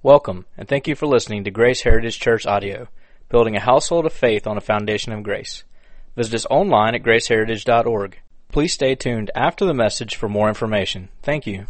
Welcome, and thank you for listening to Grace Heritage Church Audio, building a household of faith on a foundation of grace. Visit us online at graceheritage.org. Please stay tuned after the message for more information. Thank you.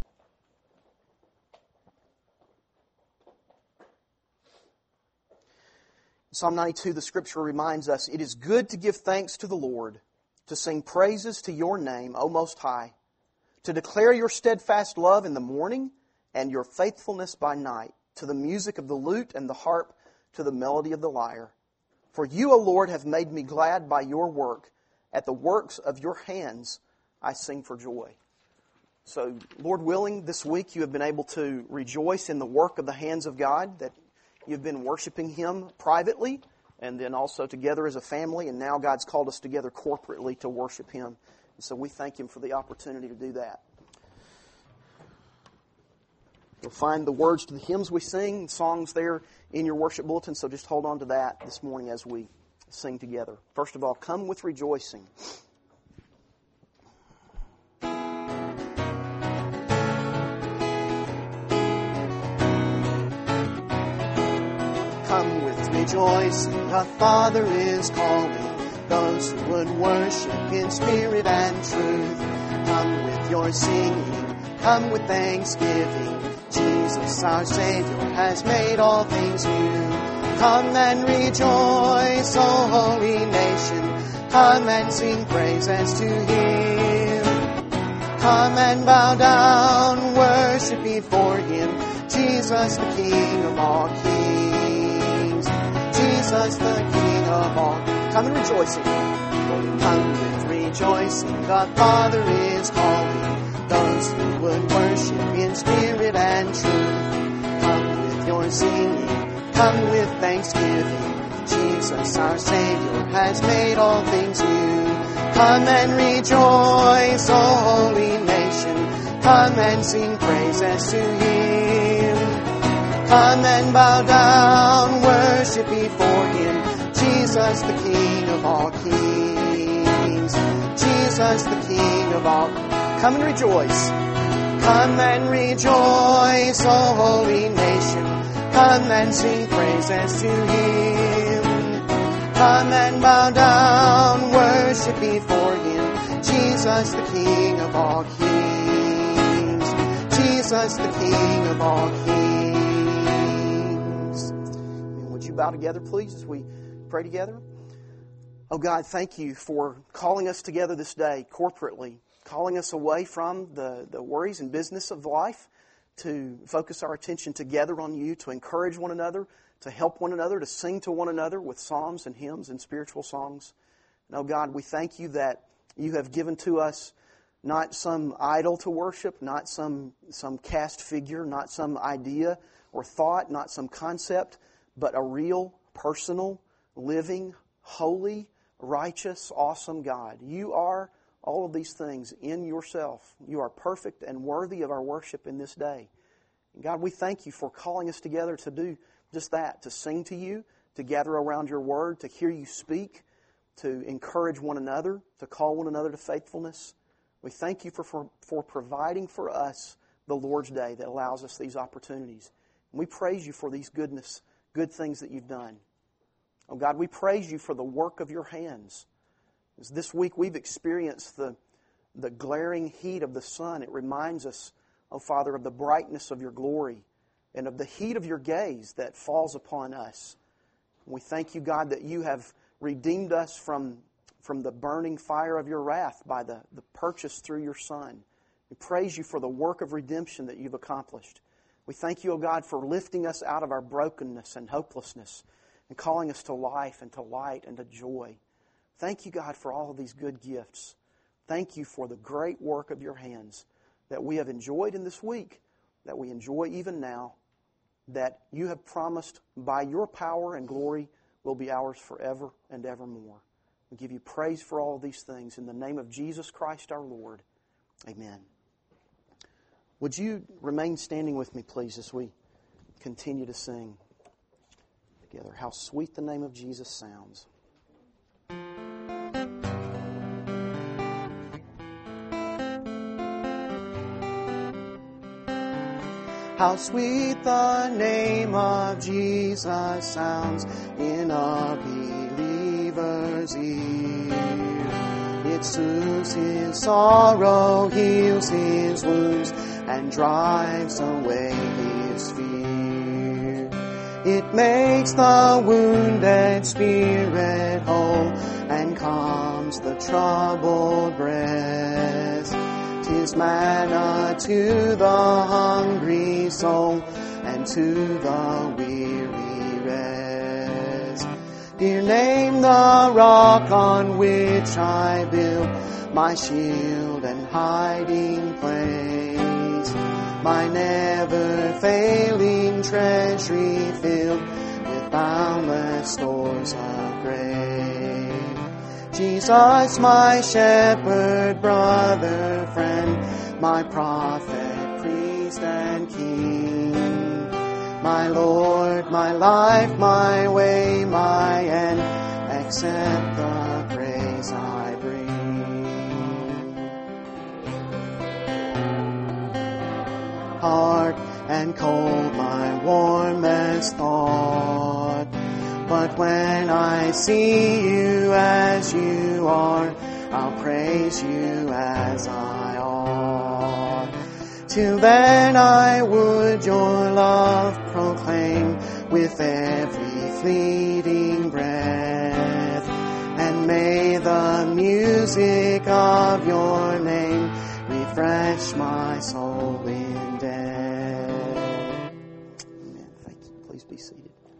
Psalm 92, the Scripture reminds us, "It is good to give thanks to the Lord, to sing praises to your name, O Most High, to declare your steadfast love in the morning and your faithfulness by night, to the music of the lute and the harp, to the melody of the lyre. For you, O Lord, have made me glad by your work. At the works of your hands I sing for joy." So, Lord willing, this week you have been able to rejoice in the work of the hands of God, that you've been worshiping Him privately and then also together as a family, and now God's called us together corporately to worship Him. And so we thank Him for the opportunity to do that. You'll find the words to the hymns we sing, songs there in your worship bulletin, so just hold on to that this morning as we sing together. First of all, come with rejoicing. Come with rejoicing, the Father is calling those who would worship in spirit and truth. Come with your singing, come with thanksgiving. Jesus, our Savior, has made all things new. Come and rejoice, O holy nation. Come and sing praises to Him. Come and bow down, worship before Him. Jesus, the King of all kings. Jesus, the King of all. Come and rejoicing. Come with rejoicing, the Father is calling those who would worship in spirit and truth. Come with your singing, come with thanksgiving. Jesus, our Savior, has made all things new. Come and rejoice, O holy nation. Come and sing praises to Him. Come and bow down, worship before Him. Jesus, the King of all kings. Jesus, the King of all. Come and rejoice. Come and rejoice, O holy nation. Come and sing praises to Him. Come and bow down, worship before Him. Jesus, the King of all kings. Jesus, the King of all kings. And would you bow together, please, as we pray together? Oh God, thank you for calling us together this day corporately, calling us away from the worries and business of life to focus our attention together on you, to encourage one another, to help one another, to sing to one another with psalms and hymns and spiritual songs. And oh God, we thank you that you have given to us not some idol to worship, not some cast figure, not some idea or thought, not some concept, but a real, personal, living, holy, righteous, awesome God. You are all of these things in yourself. You are perfect and worthy of our worship in this day. And God, we thank you for calling us together to do just that, to sing to you, to gather around your word, to hear you speak, to encourage one another, to call one another to faithfulness. We thank you for providing for us the Lord's Day that allows us these opportunities. And we praise you for these good things that you've done. Oh God, we praise you for the work of your hands. As this week we've experienced the glaring heat of the sun. It reminds us, oh Father, of the brightness of your glory and of the heat of your gaze that falls upon us. And we thank you, God, that you have redeemed us from the burning fire of your wrath by the purchase through your Son. We praise you for the work of redemption that you've accomplished. We thank you, oh God, for lifting us out of our brokenness and hopelessness and calling us to life and to light and to joy. Thank you, God, for all of these good gifts. Thank you for the great work of your hands that we have enjoyed in this week, that we enjoy even now, that you have promised by your power and glory will be ours forever and evermore. We give you praise for all of these things in the name of Jesus Christ our Lord. Amen. Would you remain standing with me, please, as we continue to sing together? How sweet the name of Jesus sounds. How sweet the name of Jesus sounds in a believer's ear. It soothes his sorrow, heals his wounds, and drives away his fear. It makes the wounded spirit whole and calms the troubled breast. 'Tis manna to the hungry soul and to the weary rest. Dear name, the rock on which I build my shield and hiding place, my never-failing treasury filled with boundless stores of grace. Jesus, my shepherd, brother, friend, my prophet, priest, and king, my Lord, my life, my way, my end, accept the praise I bring. Hard and cold, my warmest thought, but when I see you as you are, I'll praise you as I ought. Till then I would your love proclaim with every fleeting breath, and may the music of your name refresh my soul in death. Amen. Thank you. Please be seated.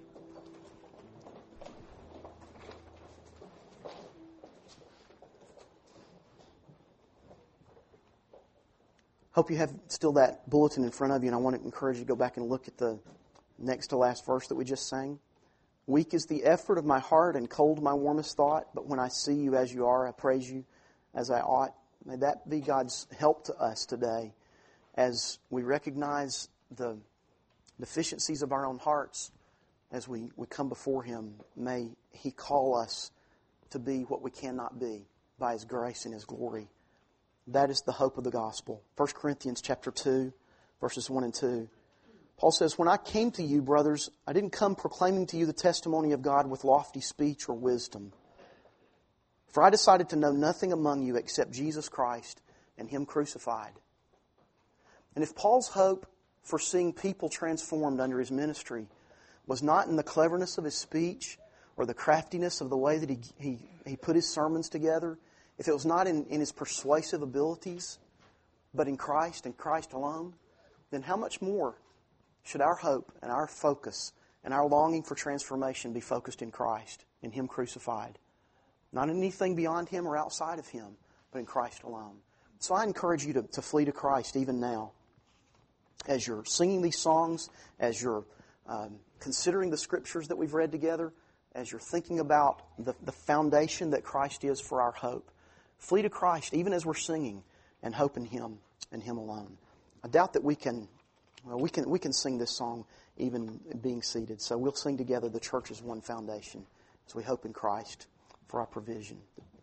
Hope you have still that bulletin in front of you, and I want to encourage you to go back and look at the next to last verse that we just sang. Weak is the effort of my heart and cold my warmest thought, but when I see you as you are, I praise you as I ought. May that be God's help to us today as we recognize the deficiencies of our own hearts. As we come before Him, may He call us to be what we cannot be by His grace and His glory. That is the hope of the gospel. 1 Corinthians chapter 2, verses 1 and 2. Paul says, when I came to you, brothers, I didn't come proclaiming to you the testimony of God with lofty speech or wisdom. For I decided to know nothing among you except Jesus Christ and Him crucified. And if Paul's hope for seeing people transformed under his ministry was not in the cleverness of his speech or the craftiness of the way that he put his sermons together, if it was not in his persuasive abilities, but in Christ and Christ alone, then how much more should our hope and our focus and our longing for transformation be focused in Christ, in Him crucified? Not in anything beyond Him or outside of Him, but in Christ alone. So I encourage you to flee to Christ even now. As you're singing these songs, as you're considering the Scriptures that we've read together, as you're thinking about the foundation that Christ is for our hope, flee to Christ even as we're singing and hope in Him and Him alone. I doubt that we can sing this song even being seated. So we'll sing together the church's one foundation as we hope in Christ for our provision.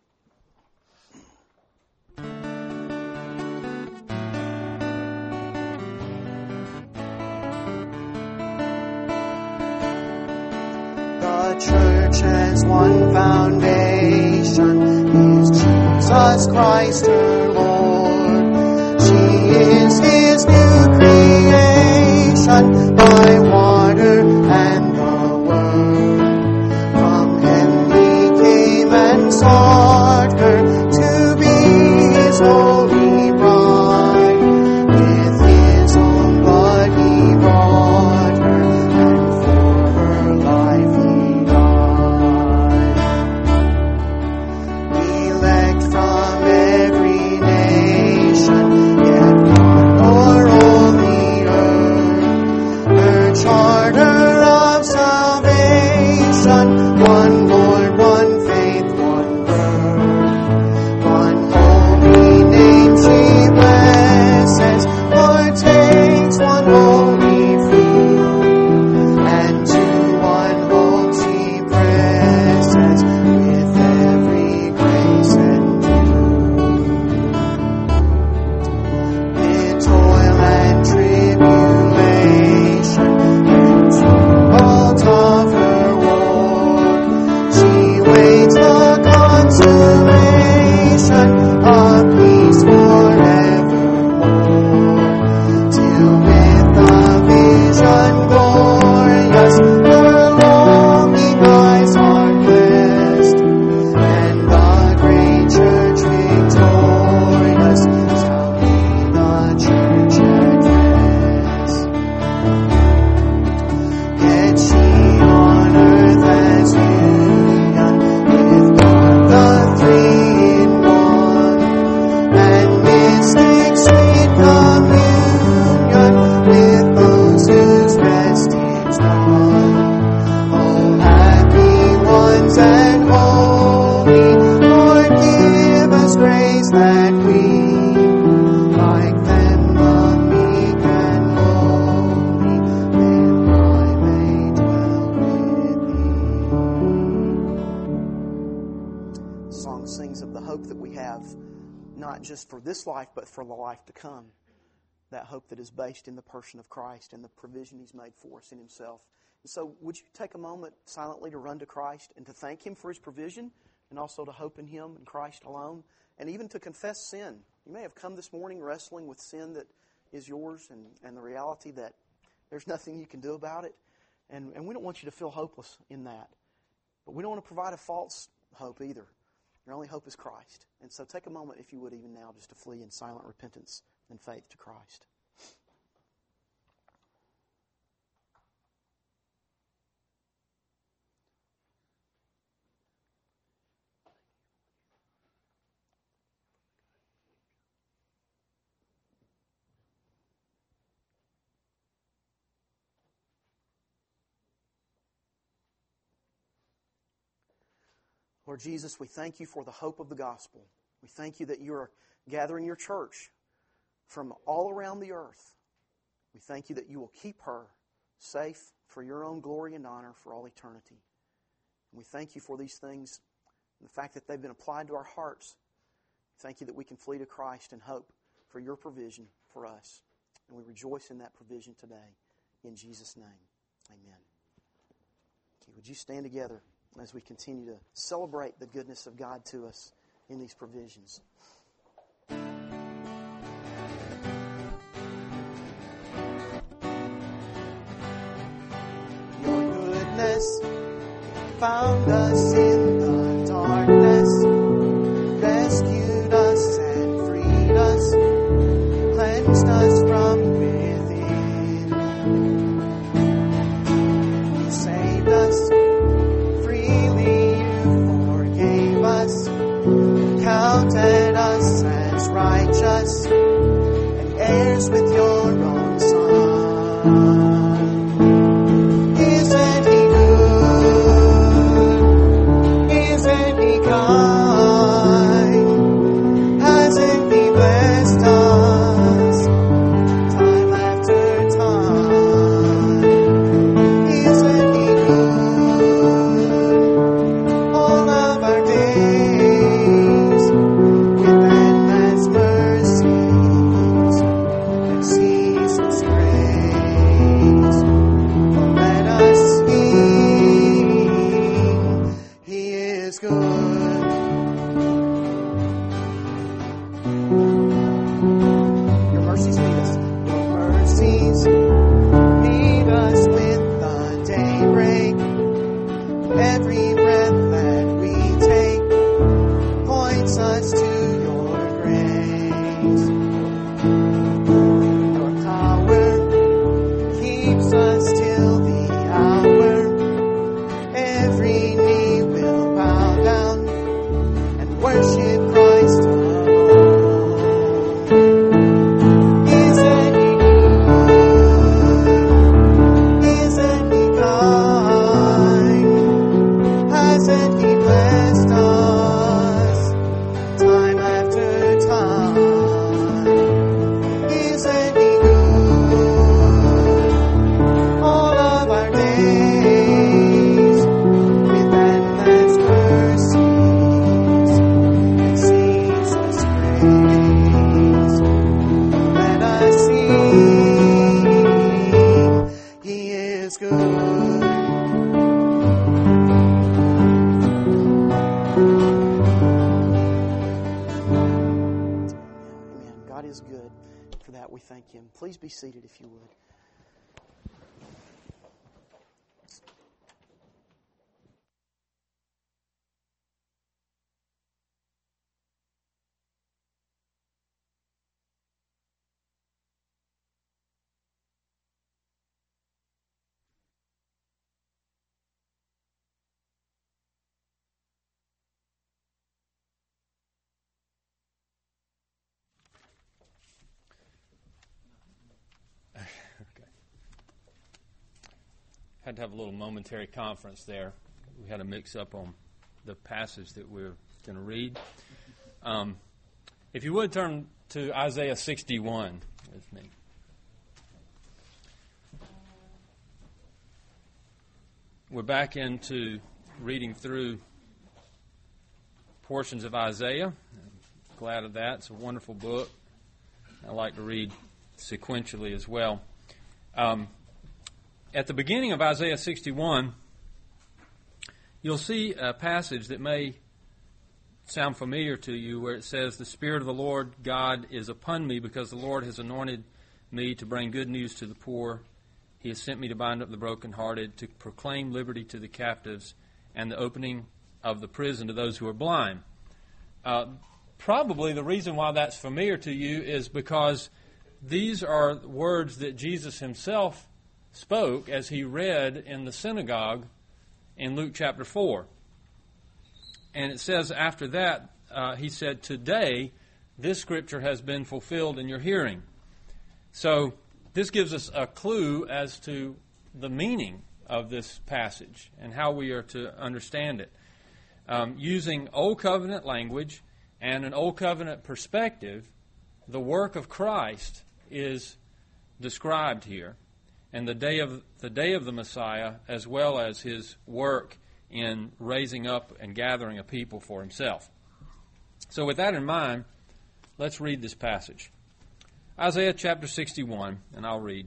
The church has one foundation, is Jesus Christ her Lord. She is His new creation by water and the Word. From Him He came and sought her to be His holy bride. With His own blood He bought her, and for her life He died. Elect from every nation, yet one o'er all the earth. Her charter of salvation, one Lord, one faith, one birth. One holy name she blesses, partakes one holy food, and to one hope she presses with every grace and due. Mid toil and tribulation, just for this life, but for the life to come. That hope that is based in the person of Christ and the provision He's made for us in Himself. And so would you take a moment silently to run to Christ and to thank Him for His provision, and also to hope in Him and Christ alone, and even to confess sin. You may have come this morning wrestling with sin that is yours, and the reality that there's nothing you can do about it. And we don't want you to feel hopeless in that. But we don't want to provide a false hope either. Your only hope is Christ. And so take a moment, if you would, even now, just to flee in silent repentance and faith to Christ. Lord Jesus, we thank You for the hope of the gospel. We thank You that You are gathering Your church from all around the earth. We thank You that You will keep her safe for Your own glory and honor for all eternity. And we thank You for these things and the fact that they've been applied to our hearts. Thank You that we can flee to Christ and hope for Your provision for us. And we rejoice in that provision today. In Jesus' name, amen. Okay, would you stand together as we continue to celebrate the goodness of God to us in these provisions. Your goodness found us in the darkness, rescued us and freed us, cleansed us from within. You saved us. Counted us as righteous and heirs with Your own Son. Isn't He good? Isn't He kind? Hasn't He blessed us time after time? Isn't He good all of our days? Please be seated if you would. Had to have a little momentary conference there. We had a mix-up on the passage that we're going to read. If you would turn to Isaiah 61 with me. We're back into reading through portions of Isaiah. glad of that. It's a wonderful book. I like to read sequentially as well. At the beginning of Isaiah 61, you'll see a passage that may sound familiar to you where it says, "The Spirit of the Lord God is upon me because the Lord has anointed me to bring good news to the poor. He has sent me to bind up the brokenhearted, to proclaim liberty to the captives, and the opening of the prison to those who are blind." Probably the reason why that's familiar to you is because these are words that Jesus himself spoke as he read in the synagogue in Luke chapter 4. And it says after that, he said, "Today this scripture has been fulfilled in your hearing." So this gives us a clue as to the meaning of this passage and how we are to understand it. Using Old Covenant language and an Old Covenant perspective, the work of Christ is described here, and the day of the Messiah, as well as his work in raising up and gathering a people for himself. So with that in mind, let's read this passage. Isaiah chapter 61, and I'll read.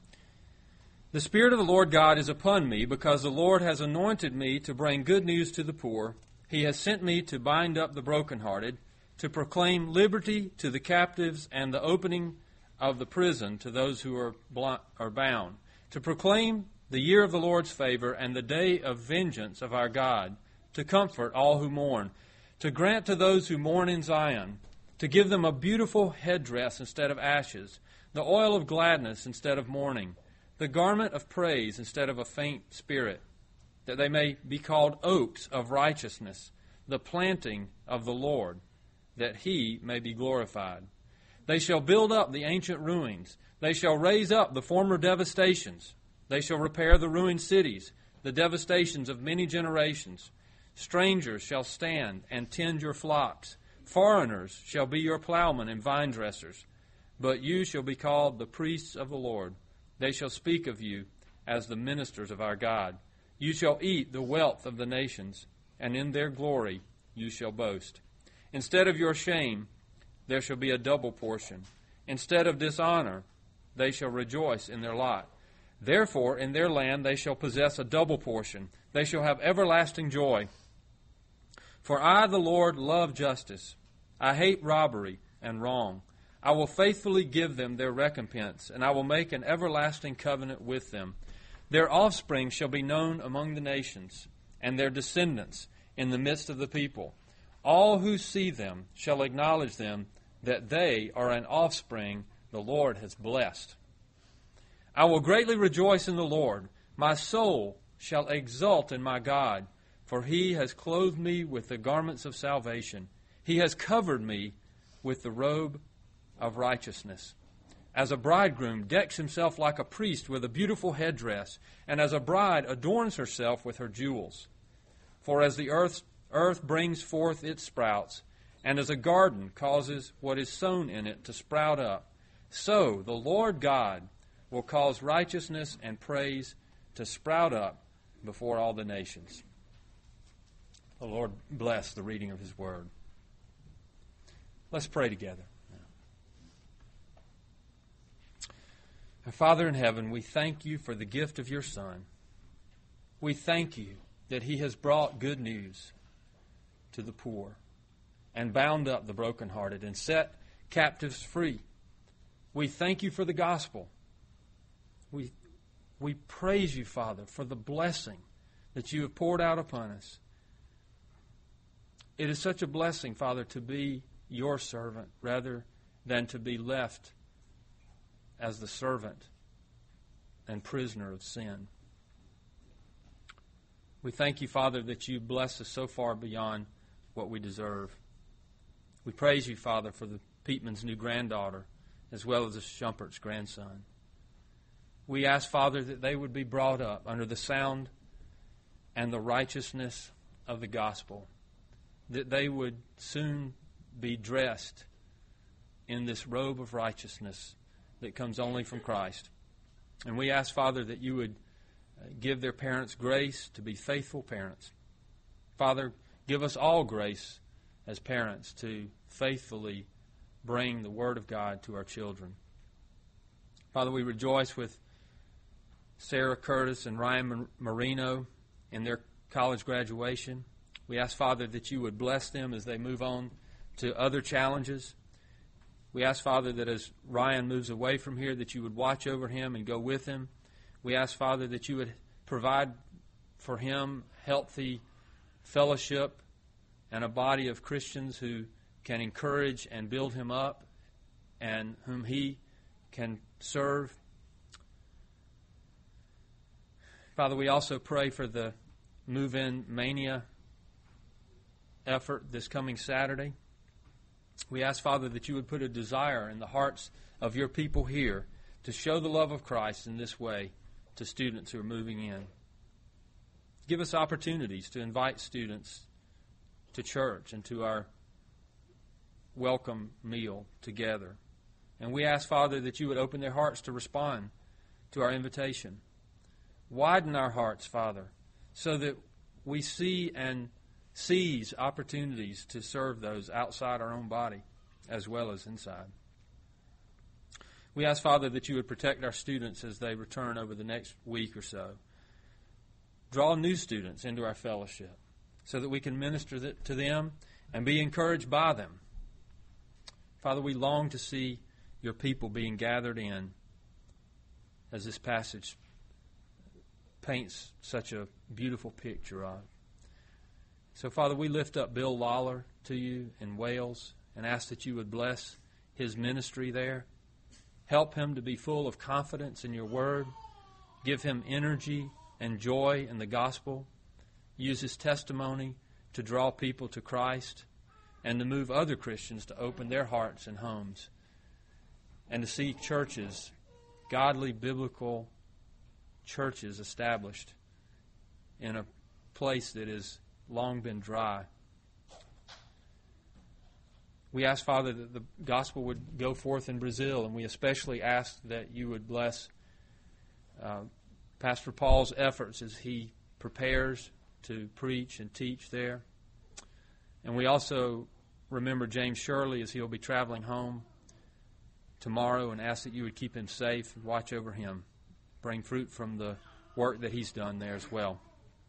"The Spirit of the Lord God is upon me, because the Lord has anointed me to bring good news to the poor. He has sent me to bind up the brokenhearted, to proclaim liberty to the captives and the opening of the prison to those who are bound, to proclaim the year of the Lord's favor and the day of vengeance of our God, to comfort all who mourn, to grant to those who mourn in Zion, to give them a beautiful headdress instead of ashes, the oil of gladness instead of mourning, the garment of praise instead of a faint spirit, that they may be called oaks of righteousness, the planting of the Lord, that he may be glorified. They shall build up the ancient ruins. They shall raise up the former devastations. They shall repair the ruined cities, the devastations of many generations. Strangers shall stand and tend your flocks. Foreigners shall be your plowmen and vine dressers. But you shall be called the priests of the Lord. They shall speak of you as the ministers of our God. You shall eat the wealth of the nations, and in their glory you shall boast. Instead of your shame, there shall be a double portion. Instead of dishonor, they shall rejoice in their lot. Therefore, in their land they shall possess a double portion. They shall have everlasting joy. For I, the Lord, love justice. I hate robbery and wrong. I will faithfully give them their recompense, and I will make an everlasting covenant with them. Their offspring shall be known among the nations, and their descendants in the midst of the people. All who see them shall acknowledge them, that they are an offspring the Lord has blessed. I will greatly rejoice in the Lord. My soul shall exult in my God, for he has clothed me with the garments of salvation. He has covered me with the robe of righteousness. As a bridegroom decks himself like a priest with a beautiful headdress, and as a bride adorns herself with her jewels. For as the earth brings forth its sprouts, and as a garden causes what is sown in it to sprout up, so the Lord God will cause righteousness and praise to sprout up before all the nations. The Lord bless the reading of his word. Let's pray together. Our Father in heaven, we thank you for the gift of your Son. We thank you that he has brought good news to the poor and bound up the brokenhearted and set captives free. We thank you for the gospel. We praise you, Father, for the blessing that you have poured out upon us. It is such a blessing, Father, to be your servant rather than to be left as the servant and prisoner of sin. We thank you, Father, that you bless us so far beyond what we deserve. We praise you, Father, for the Peatman's new granddaughter as well as the Shumpert's grandson. We ask, Father, that they would be brought up under the sound and the righteousness of the gospel, that they would soon be dressed in this robe of righteousness that comes only from Christ. And we ask, Father, that you would give their parents grace to be faithful parents. Father, give us all grace as parents to faithfully bring the Word of God to our children. Father, we rejoice with Sarah Curtis and Ryan Marino in their college graduation. We ask, Father, that you would bless them as they move on to other challenges. We ask, Father, that as Ryan moves away from here, that you would watch over him and go with him. We ask, Father, that you would provide for him healthy fellowship and a body of Christians who can encourage and build him up and whom he can serve. Father, we also pray for the Move-In Mania effort this coming Saturday. We ask, Father, that you would put a desire in the hearts of your people here to show the love of Christ in this way to students who are moving in. Give us opportunities to invite students to church and to our welcome meal together. And we ask, Father, that you would open their hearts to respond to our invitation. Widen our hearts, Father, so that we see and seize opportunities to serve those outside our own body as well as inside. We ask, Father, that you would protect our students as they return over the next week or so. Draw new students into our fellowship so that we can minister to them and be encouraged by them. Father, we long to see your people being gathered in, as this passage paints such a beautiful picture of. So, Father, we lift up Bill Lawler to you in Wales and ask that you would bless his ministry there. Help him to be full of confidence in your word. Give him energy and joy in the gospel. Use his testimony to draw people to Christ and to move other Christians to open their hearts and homes and to see churches, godly, biblical churches established in a place that has long been dry. We ask, Father, that the gospel would go forth in Brazil, and we especially ask that you would bless Pastor Paul's efforts as he prepares to preach and teach there. And we also remember James Shirley as he'll be traveling home tomorrow, and ask that you would keep him safe and watch over him. Bring fruit from the work that he's done there as well.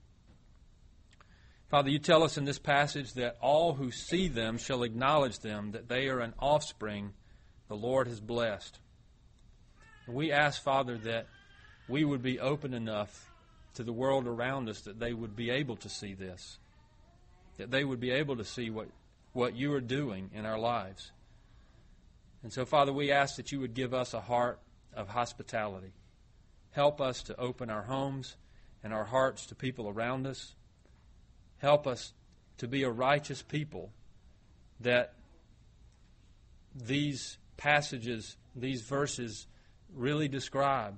Father, you tell us in this passage that all who see them shall acknowledge them, that they are an offspring the Lord has blessed. And we ask, Father, that we would be open enough to the world around us that they would be able to see this, that they would be able to see what you are doing in our lives. And so, Father, we ask that you would give us a heart of hospitality. Help us to open our homes and our hearts to people around us. Help us to be a righteous people that these passages, these verses really describe.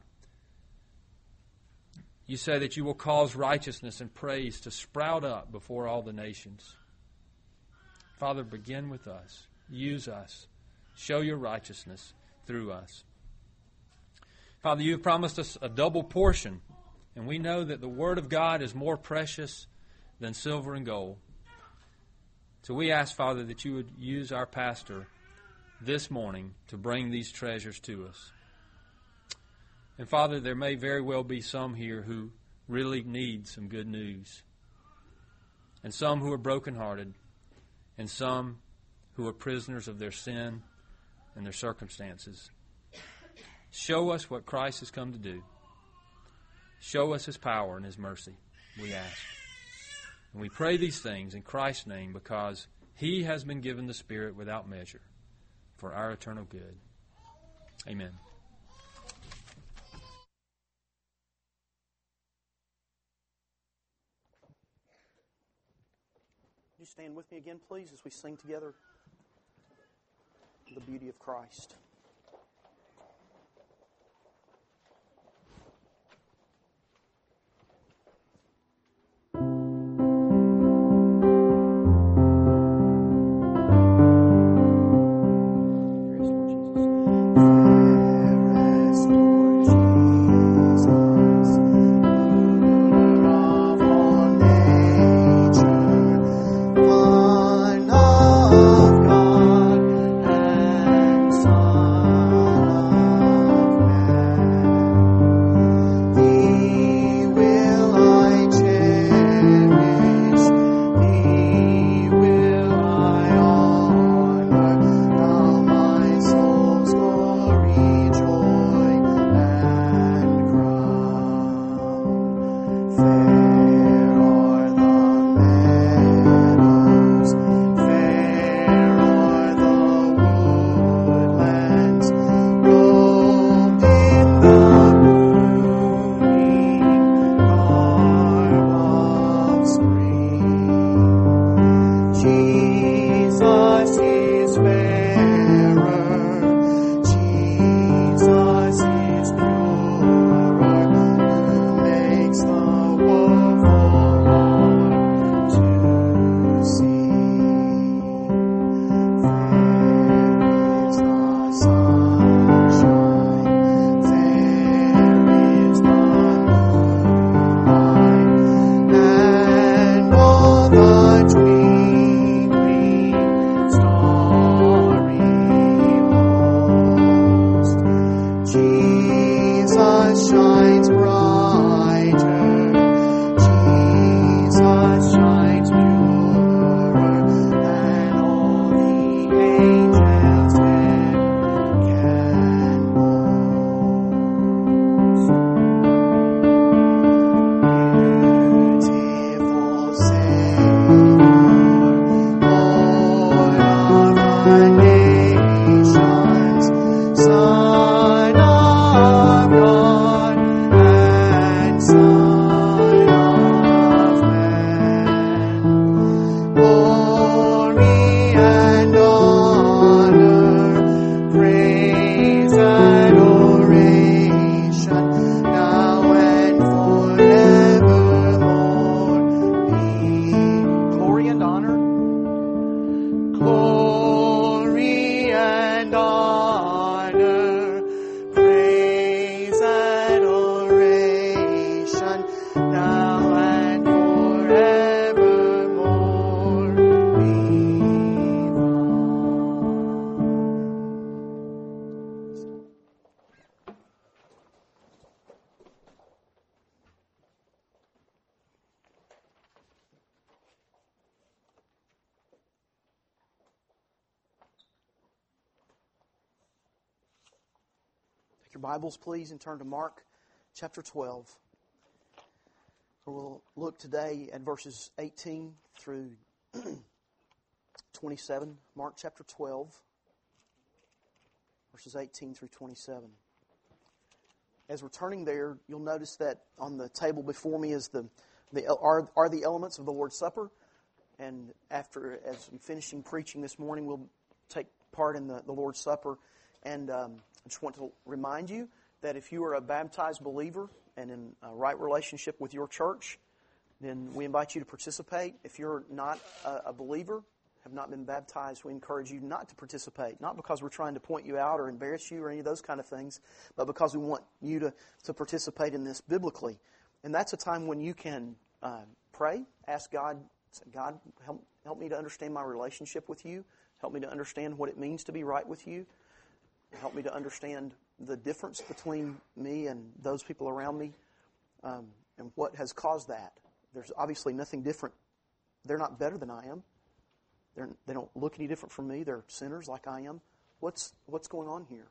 You say that you will cause righteousness and praise to sprout up before all the nations. Father, begin with us. Use us. Show your righteousness through us. Father, you have promised us a double portion, and we know that the Word of God is more precious than silver and gold. So we ask, Father, that you would use our pastor this morning to bring these treasures to us. And Father, there may very well be some here who really need some good news, and some who are brokenhearted, and some who are prisoners of their sin and their circumstances. Show us what Christ has come to do. Show us his power and his mercy, we ask. And we pray these things in Christ's name, because he has been given the Spirit without measure for our eternal good. Amen. Would you stand with me again, please, as we sing together the beauty of Christ? One Your Bibles, please, and turn to Mark chapter 12. We'll look today at verses 18 through 27. Mark chapter 12, verses 18 through 27. As we're turning there, you'll notice that on the table before me is the elements of the Lord's Supper. And after, as I'm finishing preaching this morning, we'll take part in the Lord's Supper. And I just want to remind you that if you are a baptized believer and in a right relationship with your church, then we invite you to participate. If you're not a believer, have not been baptized, we encourage you not to participate. Not because we're trying to point you out or embarrass you or any of those kind of things, but because we want you to participate in this biblically. And that's a time when you can pray, ask God, say, God, help me to understand my relationship with you. Help me to understand what it means to be right with you. Help me to understand the difference between me and those people around me, and what has caused that. There's obviously nothing different. They're not better than I am. They don't look any different from me. They're sinners like I am. What's going on here?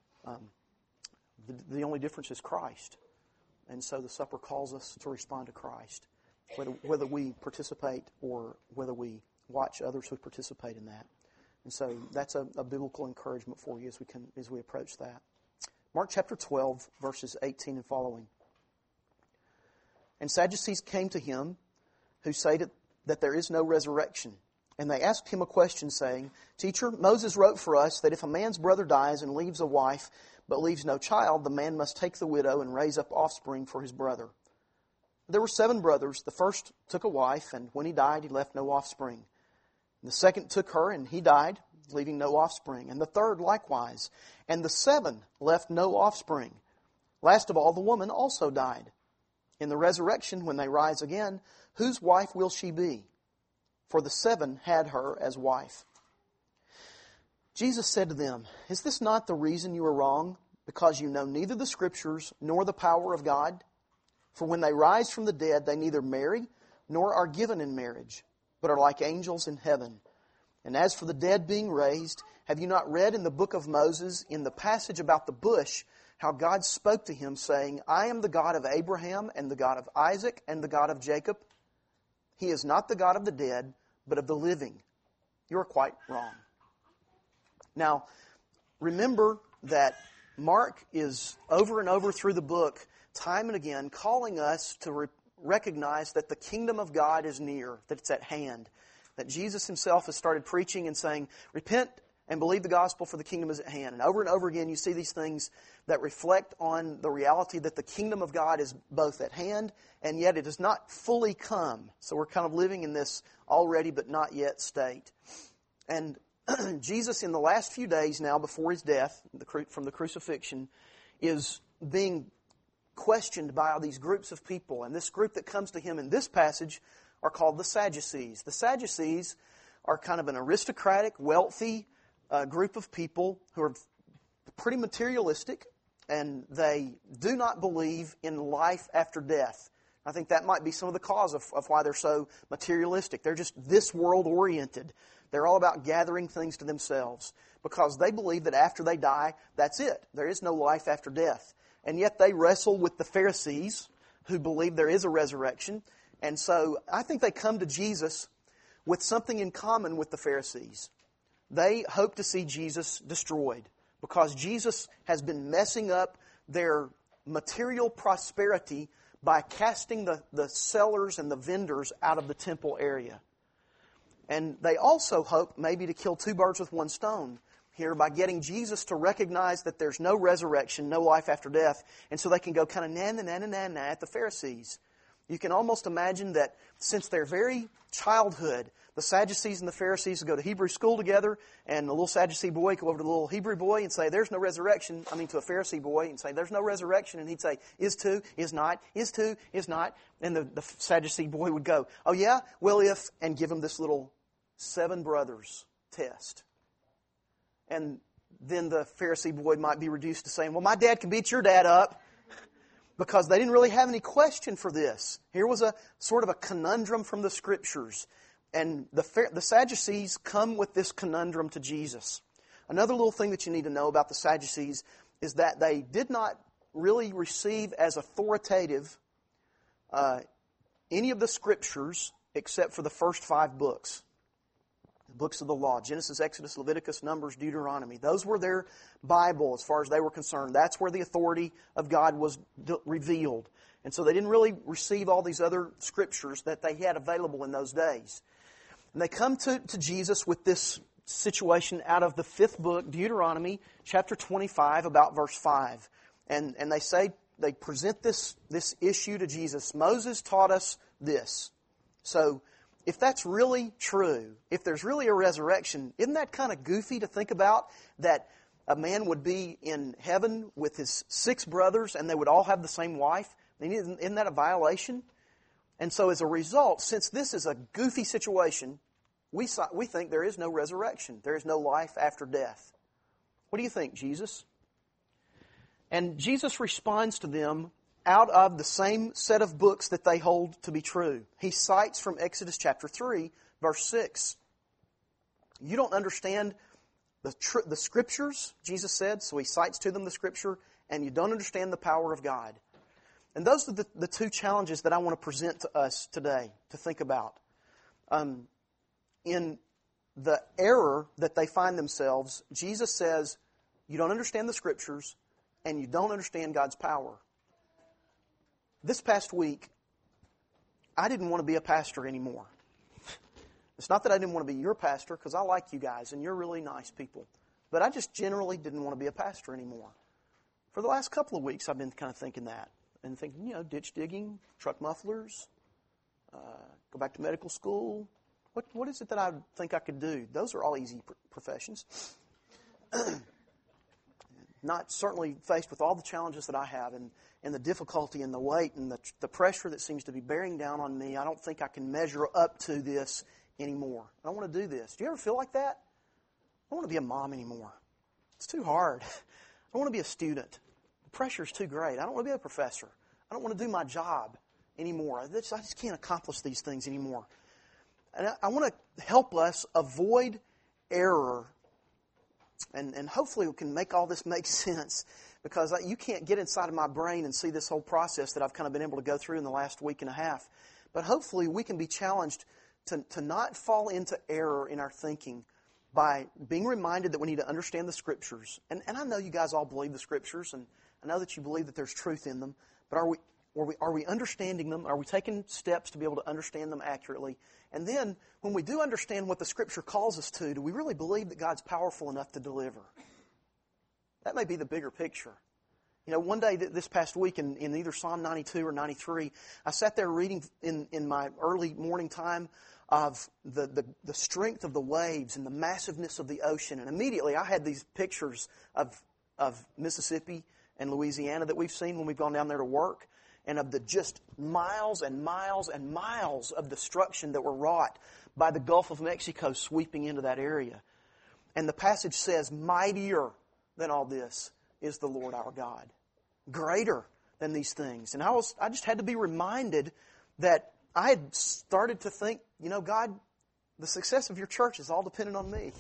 The only difference is Christ. And so the supper calls us to respond to Christ, whether we participate or whether we watch others who participate in that. And so that's a biblical encouragement for you as we approach that. Mark chapter 12, verses 18 and following. And Sadducees came to him, who say that there is no resurrection. And they asked him a question, saying, Teacher, Moses wrote for us that if a man's brother dies and leaves a wife, but leaves no child, the man must take the widow and raise up offspring for his brother. There were 7 brothers. The first took a wife, and when he died, he left no offspring. The second took her, and he died, leaving no offspring. And the third likewise. And the 7 left no offspring. Last of all, the woman also died. In the resurrection, when they rise again, whose wife will she be? For the 7 had her as wife. Jesus said to them, Is this not the reason you are wrong? Because you know neither the Scriptures nor the power of God? For when they rise from the dead, they neither marry nor are given in marriage, but are like angels in heaven. And as for the dead being raised, have you not read in the book of Moses, in the passage about the bush, how God spoke to him saying, I am the God of Abraham and the God of Isaac and the God of Jacob. He is not the God of the dead, but of the living. You are quite wrong. Now, remember that Mark is over and over through the book, time and again, calling us to recognize that the kingdom of God is near, that it's at hand. That Jesus himself has started preaching and saying, repent and believe the gospel, for the kingdom is at hand. And over again you see these things that reflect on the reality that the kingdom of God is both at hand and yet it has not fully come. So we're kind of living in this already but not yet state. And Jesus in the last few days now before his death, from the crucifixion, is being questioned by all these groups of people. And this group that comes to him in this passage are called the Sadducees. The Sadducees are kind of an aristocratic, wealthy group of people who are pretty materialistic, and they do not believe in life after death. I think that might be some of the cause of why they're so materialistic. They're just this world oriented. They're all about gathering things to themselves because they believe that after they die, that's it. There is no life after death. And yet they wrestle with the Pharisees who believe there is a resurrection. And so I think they come to Jesus with something in common with the Pharisees. They hope to see Jesus destroyed because Jesus has been messing up their material prosperity by casting the sellers and the vendors out of the temple area. And they also hope maybe to kill two birds with one stone here by getting Jesus to recognize that there's no resurrection, no life after death, and so they can go kind of na-na-na-na-na at the Pharisees. You can almost imagine that since their very childhood, the Sadducees and the Pharisees would go to Hebrew school together, and the little Sadducee boy would go over to the little Hebrew boy and say, there's no resurrection. To a Pharisee boy and say, there's no resurrection. And he'd say, is to, is not, is to, is not. And the Sadducee boy would go, oh yeah? Well if, and give him this little 7 brothers test. And then the Pharisee boy might be reduced to saying, well, my dad can beat your dad up. Because they didn't really have any question for this. Here was a sort of a conundrum from the Scriptures. And the Sadducees come with this conundrum to Jesus. Another little thing that you need to know about the Sadducees is that they did not really receive as authoritative any of the Scriptures except for the first 5 books. The books of the law, Genesis, Exodus, Leviticus, Numbers, Deuteronomy. Those were their Bible as far as they were concerned. That's where the authority of God was revealed. And so they didn't really receive all these other scriptures that they had available in those days. And they come to Jesus with this situation out of the 5th book, Deuteronomy, chapter 25, about verse 5. And they present this issue to Jesus. Moses taught us this. So, if that's really true, if there's really a resurrection, isn't that kind of goofy to think about that a man would be in heaven with his 6 brothers and they would all have the same wife? Isn't that a violation? And so as a result, since this is a goofy situation, we think there is no resurrection. There is no life after death. What do you think, Jesus? And Jesus responds to them out of the same set of books that they hold to be true. He cites from Exodus chapter 3, verse 6. You don't understand the Scriptures, Jesus said, so he cites to them the Scripture, and you don't understand the power of God. And those are the 2 challenges that I want to present to us today to think about. In the error that they find themselves, Jesus says, you don't understand the Scriptures, and you don't understand God's power. This past week, I didn't want to be a pastor anymore. It's not that I didn't want to be your pastor, because I like you guys, and you're really nice people. But I just generally didn't want to be a pastor anymore. For the last couple of weeks, I've been kind of thinking that. And thinking, ditch digging, truck mufflers, go back to medical school. What is it that I think I could do? Those are all easy professions. Not certainly faced with all the challenges that I have and the difficulty and the weight and the pressure that seems to be bearing down on me. I don't think I can measure up to this anymore. I don't want to do this. Do you ever feel like that? I don't want to be a mom anymore. It's too hard. I don't want to be a student. The pressure is too great. I don't want to be a professor. I don't want to do my job anymore. I just can't accomplish these things anymore. And I want to help us avoid error. And hopefully we can make all this make sense. because you can't get inside of my brain and see this whole process that I've kind of been able to go through in the last week and a half. But hopefully we can be challenged to not fall into error in our thinking by being reminded that we need to understand the Scriptures. And I know you guys all believe the Scriptures, and I know that you believe that there's truth in them, but are we understanding them? Are we taking steps to be able to understand them accurately? And then, when we do understand what the Scripture calls us to, do we really believe that God's powerful enough to deliver? That may be the bigger picture. You know, one day this past week in either Psalm 92 or 93, I sat there reading in my early morning time of the strength of the waves and the massiveness of the ocean. And immediately I had these pictures of Mississippi and Louisiana that we've seen when we've gone down there to work, and of the just miles and miles and miles of destruction that were wrought by the Gulf of Mexico sweeping into that area. And the passage says, mightier than all this is the Lord our God. Greater than these things. And I just had to be reminded that I had started to think, you know, God, the success of your church is all dependent on me.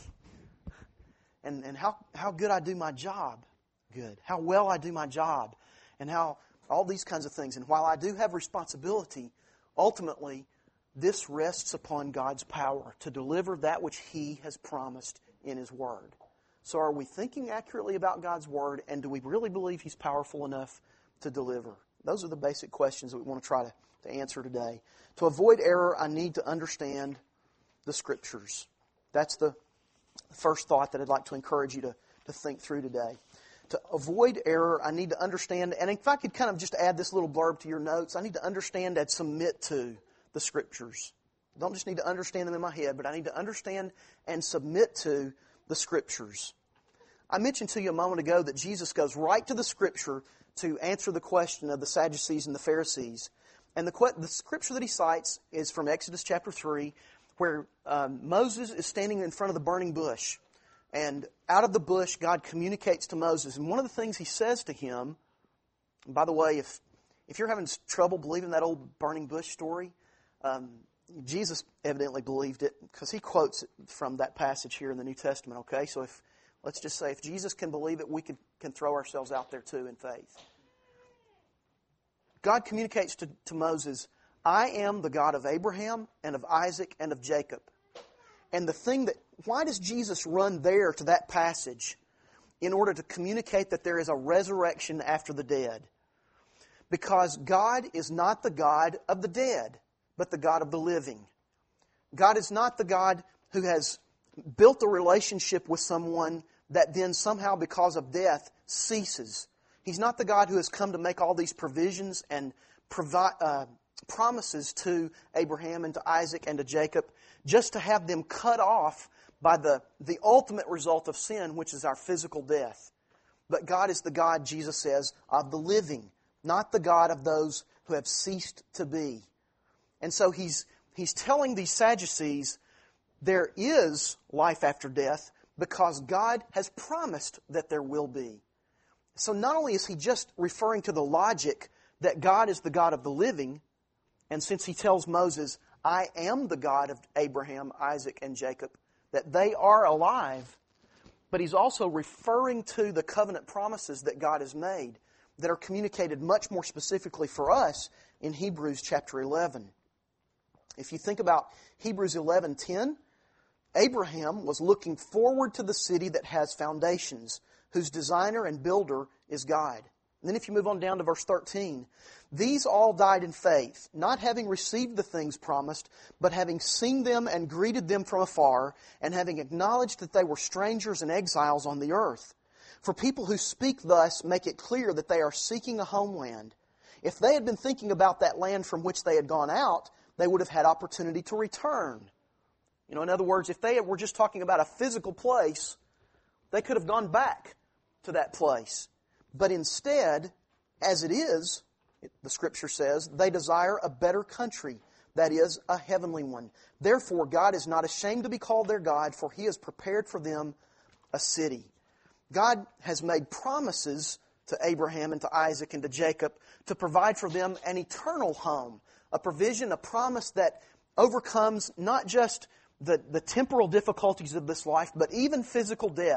And how good I do my job. Good. How well I do my job. And how all these kinds of things. And while I do have responsibility, ultimately, this rests upon God's power to deliver that which He has promised in His Word. So are we thinking accurately about God's Word, and do we really believe He's powerful enough to deliver? Those are the basic questions that we want to try to answer today. To avoid error, I need to understand the Scriptures. That's the first thought that I'd like to encourage you to think through today. To avoid error, I need to understand, and if I could kind of just add this little blurb to your notes, I need to understand and submit to the Scriptures. I don't just need to understand them in my head, but I need to understand and submit to the Scriptures. I mentioned to you a moment ago that Jesus goes right to the Scripture to answer the question of the Sadducees and the Pharisees. And the Scripture that He cites is from Exodus chapter 3, where Moses is standing in front of the burning bush. And out of the bush, God communicates to Moses. And one of the things He says to him, and by the way, if you're having trouble believing that old burning bush story, Jesus evidently believed it because He quotes it from that passage here in the New Testament, okay? So let's just say if Jesus can believe it, we can throw ourselves out there too in faith. God communicates to Moses, I am the God of Abraham and of Isaac and of Jacob. And why does Jesus run there to that passage in order to communicate that there is a resurrection after the dead? Because God is not the God of the dead, but the God of the living. God is not the God who has built a relationship with someone that then somehow because of death ceases. He's not the God who has come to make all these provisions and promises to Abraham and to Isaac and to Jacob just to have them cut off by the ultimate result of sin, which is our physical death. But God is the God, Jesus says, of the living, not the God of those who have ceased to be. And so He's telling these Sadducees there is life after death because God has promised that there will be. So not only is He just referring to the logic that God is the God of the living, and since He tells Moses, I am the God of Abraham, Isaac, and Jacob, that they are alive, but He's also referring to the covenant promises that God has made that are communicated much more specifically for us in Hebrews chapter 11. If you think about Hebrews 11:10, Abraham was looking forward to the city that has foundations, whose designer and builder is God. And then if you move on down to verse 13, these all died in faith, not having received the things promised, but having seen them and greeted them from afar, and having acknowledged that they were strangers and exiles on the earth. For people who speak thus make it clear that they are seeking a homeland. If they had been thinking about that land from which they had gone out, they would have had opportunity to return. You know, in other words, if they were just talking about a physical place, they could have gone back to that place. But instead, as it is, the Scripture says, they desire a better country, that is, a heavenly one. Therefore, God is not ashamed to be called their God, for He has prepared for them a city. God has made promises to Abraham and to Isaac and to Jacob to provide for them an eternal home, a provision, a promise that overcomes not just the temporal difficulties of this life, but even physical death,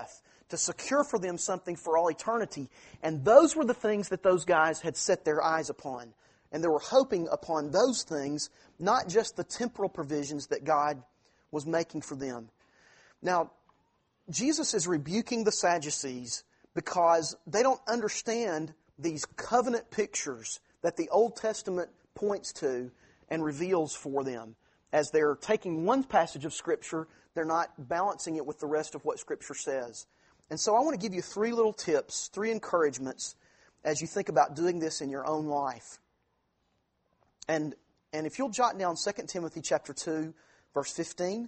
to secure for them something for all eternity. And those were the things that those guys had set their eyes upon. And they were hoping upon those things, not just the temporal provisions that God was making for them. Now, Jesus is rebuking the Sadducees because they don't understand these covenant pictures that the Old Testament points to and reveals for them. As they're taking one passage of Scripture, they're not balancing it with the rest of what Scripture says. And so I want to give you 3 little tips, 3 encouragements as you think about doing this in your own life. And if you'll jot down 2 Timothy chapter 2, verse 15,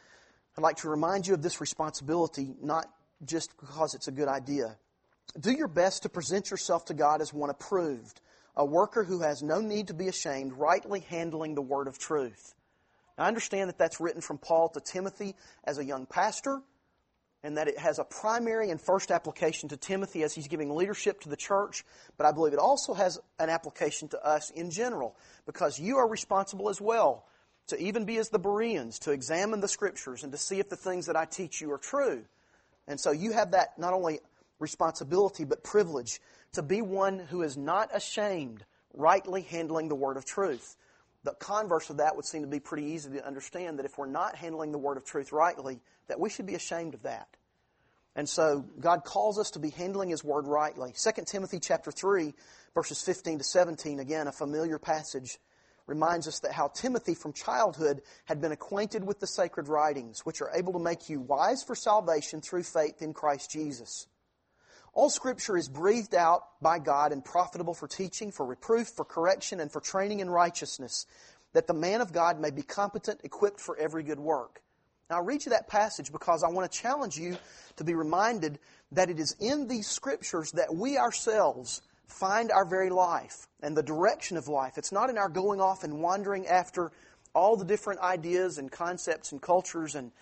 I'd like to remind you of this responsibility, not just because it's a good idea. Do your best to present yourself to God as one approved, a worker who has no need to be ashamed, rightly handling the word of truth. Now, I understand that that's written from Paul to Timothy as a young pastor, and that it has a primary and first application to Timothy as he's giving leadership to the church, but I believe it also has an application to us in general, because you are responsible as well to even be as the Bereans, to examine the Scriptures and to see if the things that I teach you are true. And so you have that not only responsibility but privilege to be one who is not ashamed, rightly handling the word of truth. The converse of that would seem to be pretty easy to understand, that if we're not handling the word of truth rightly, that we should be ashamed of that. And so God calls us to be handling His word rightly. 2 Timothy chapter 3, verses 15 to 17, again, a familiar passage, reminds us that how Timothy from childhood had been acquainted with the sacred writings, which are able to make you wise for salvation through faith in Christ Jesus. All Scripture is breathed out by God and profitable for teaching, for reproof, for correction, and for training in righteousness, that the man of God may be competent, equipped for every good work. Now, I'll read you that passage because I want to challenge you to be reminded that it is in these Scriptures that we ourselves find our very life and the direction of life. It's not in our going off and wandering after all the different ideas and concepts and cultures and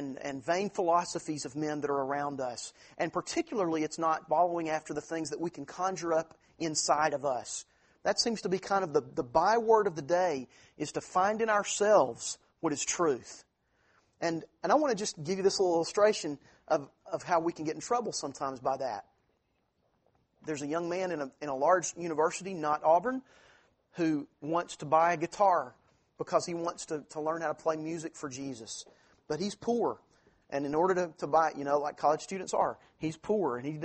vain philosophies of men that are around us. And particularly, it's not following after the things that we can conjure up inside of us. That seems to be kind of the byword of the day, is to find in ourselves what is truth. And I want to just give you this little illustration of how we can get in trouble sometimes by that. There's a young man in a large university, not Auburn, who wants to buy a guitar because he wants to learn how to play music for Jesus. But he's poor. And in order to buy, like college students are, he's poor. And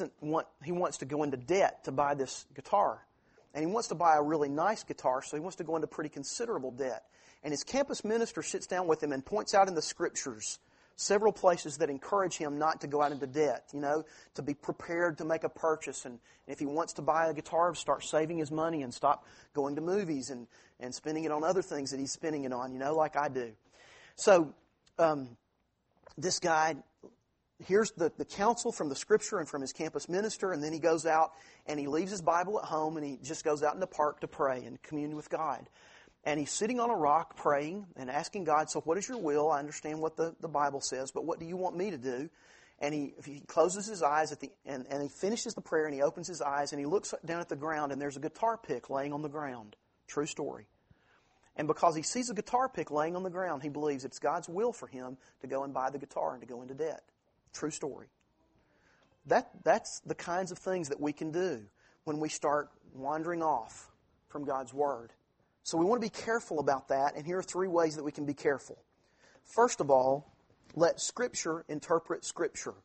he wants to go into debt to buy this guitar. And he wants to buy a really nice guitar, so he wants to go into pretty considerable debt. And his campus minister sits down with him and points out in the Scriptures several places that encourage him not to go out into debt, to be prepared to make a purchase. And if he wants to buy a guitar, start saving his money and stop going to movies and spending it on other things that he's spending it on, like I do. So this guy hears the counsel from the Scripture and from his campus minister, and then he goes out and he leaves his Bible at home and he just goes out in the park to pray and commune with God. And he's sitting on a rock praying and asking God, so what is your will? I understand what the Bible says, but what do you want me to do? And he closes his eyes and he finishes the prayer and he opens his eyes and he looks down at the ground and there's a guitar pick laying on the ground. True story. And because he sees a guitar pick laying on the ground, he believes it's God's will for him to go and buy the guitar and to go into debt. True story. That's the kinds of things that we can do when we start wandering off from God's Word. So we want to be careful about that, and here are 3 ways that we can be careful. First of all, let Scripture interpret Scripture.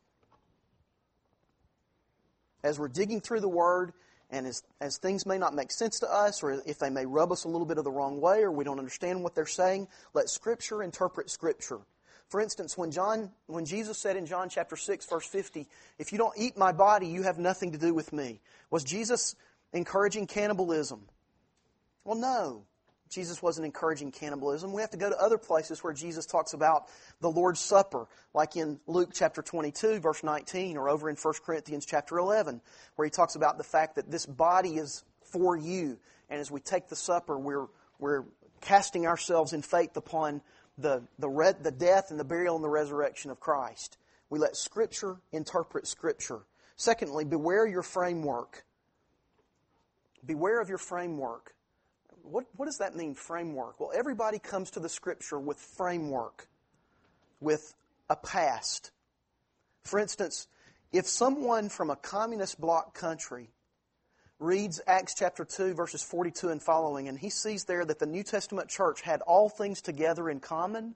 As we're digging through the Word, and as things may not make sense to us, or if they may rub us a little bit of the wrong way, or we don't understand what they're saying, let Scripture interpret Scripture. For instance, when Jesus said in John chapter 6, verse 50, if you don't eat my body, you have nothing to do with me. Was Jesus encouraging cannibalism? Well, no. Jesus wasn't encouraging cannibalism. We have to go to other places where Jesus talks about the Lord's Supper, like in Luke chapter 22, verse 19, or over in 1 Corinthians chapter 11, where he talks about the fact that this body is for you. And as we take the supper, we're casting ourselves in faith upon the death and the burial and the resurrection of Christ. We let Scripture interpret Scripture. Secondly, beware your framework. Beware of your framework. What does that mean, framework? Well, everybody comes to the Scripture with framework, with a past. For instance, If someone from a communist bloc country reads Acts chapter 2, verses 42 and following, and he sees there that the New Testament church had all things together in common,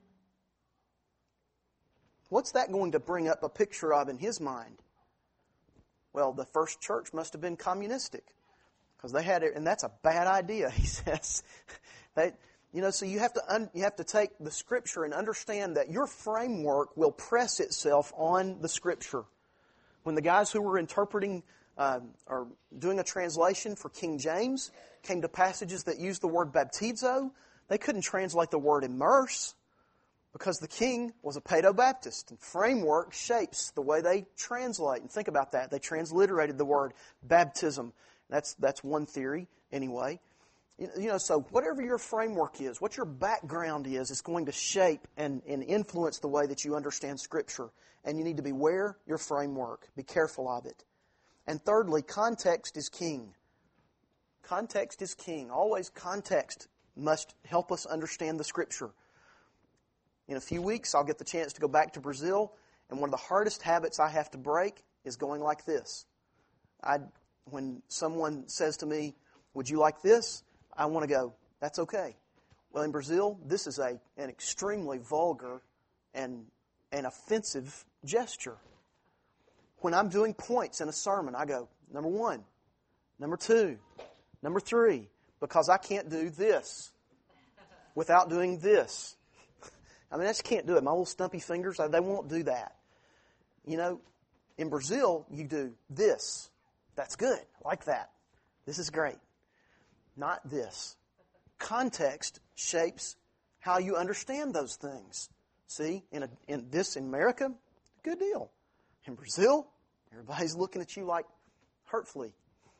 what's that going to bring up a picture of in his mind? Well, the first church must have been communistic, because they had it, and that's a bad idea, he says. So you have to take the Scripture and understand that your framework will press itself on the Scripture. When the guys who were interpreting or doing a translation for King James came to passages that used the word baptizo, they couldn't translate the word immerse because the king was a paedo-baptist, and framework shapes the way they translate. And think about that. They transliterated the word baptism. That's one theory, anyway. So whatever your framework is, what your background is going to shape and influence the way that you understand Scripture. And you need to beware your framework. Be careful of it. And thirdly, context is king. Context is king. Always context must help us understand the Scripture. In a few weeks, I'll get the chance to go back to Brazil, and one of the hardest habits I have to break is going like this. When someone says to me, "Would you like this?" I want to go, "That's okay." Well, in Brazil, this is an extremely vulgar and offensive gesture. When I'm doing points in a sermon, I go, number 1, number 2, number 3, because I can't do this without doing this. I just can't do it. My little stumpy fingers, they won't do that. In Brazil, you do this. That's good. I like that. This is great. Not this. Context shapes how you understand those things. See, in America, good deal. In Brazil, everybody's looking at you like hurtfully.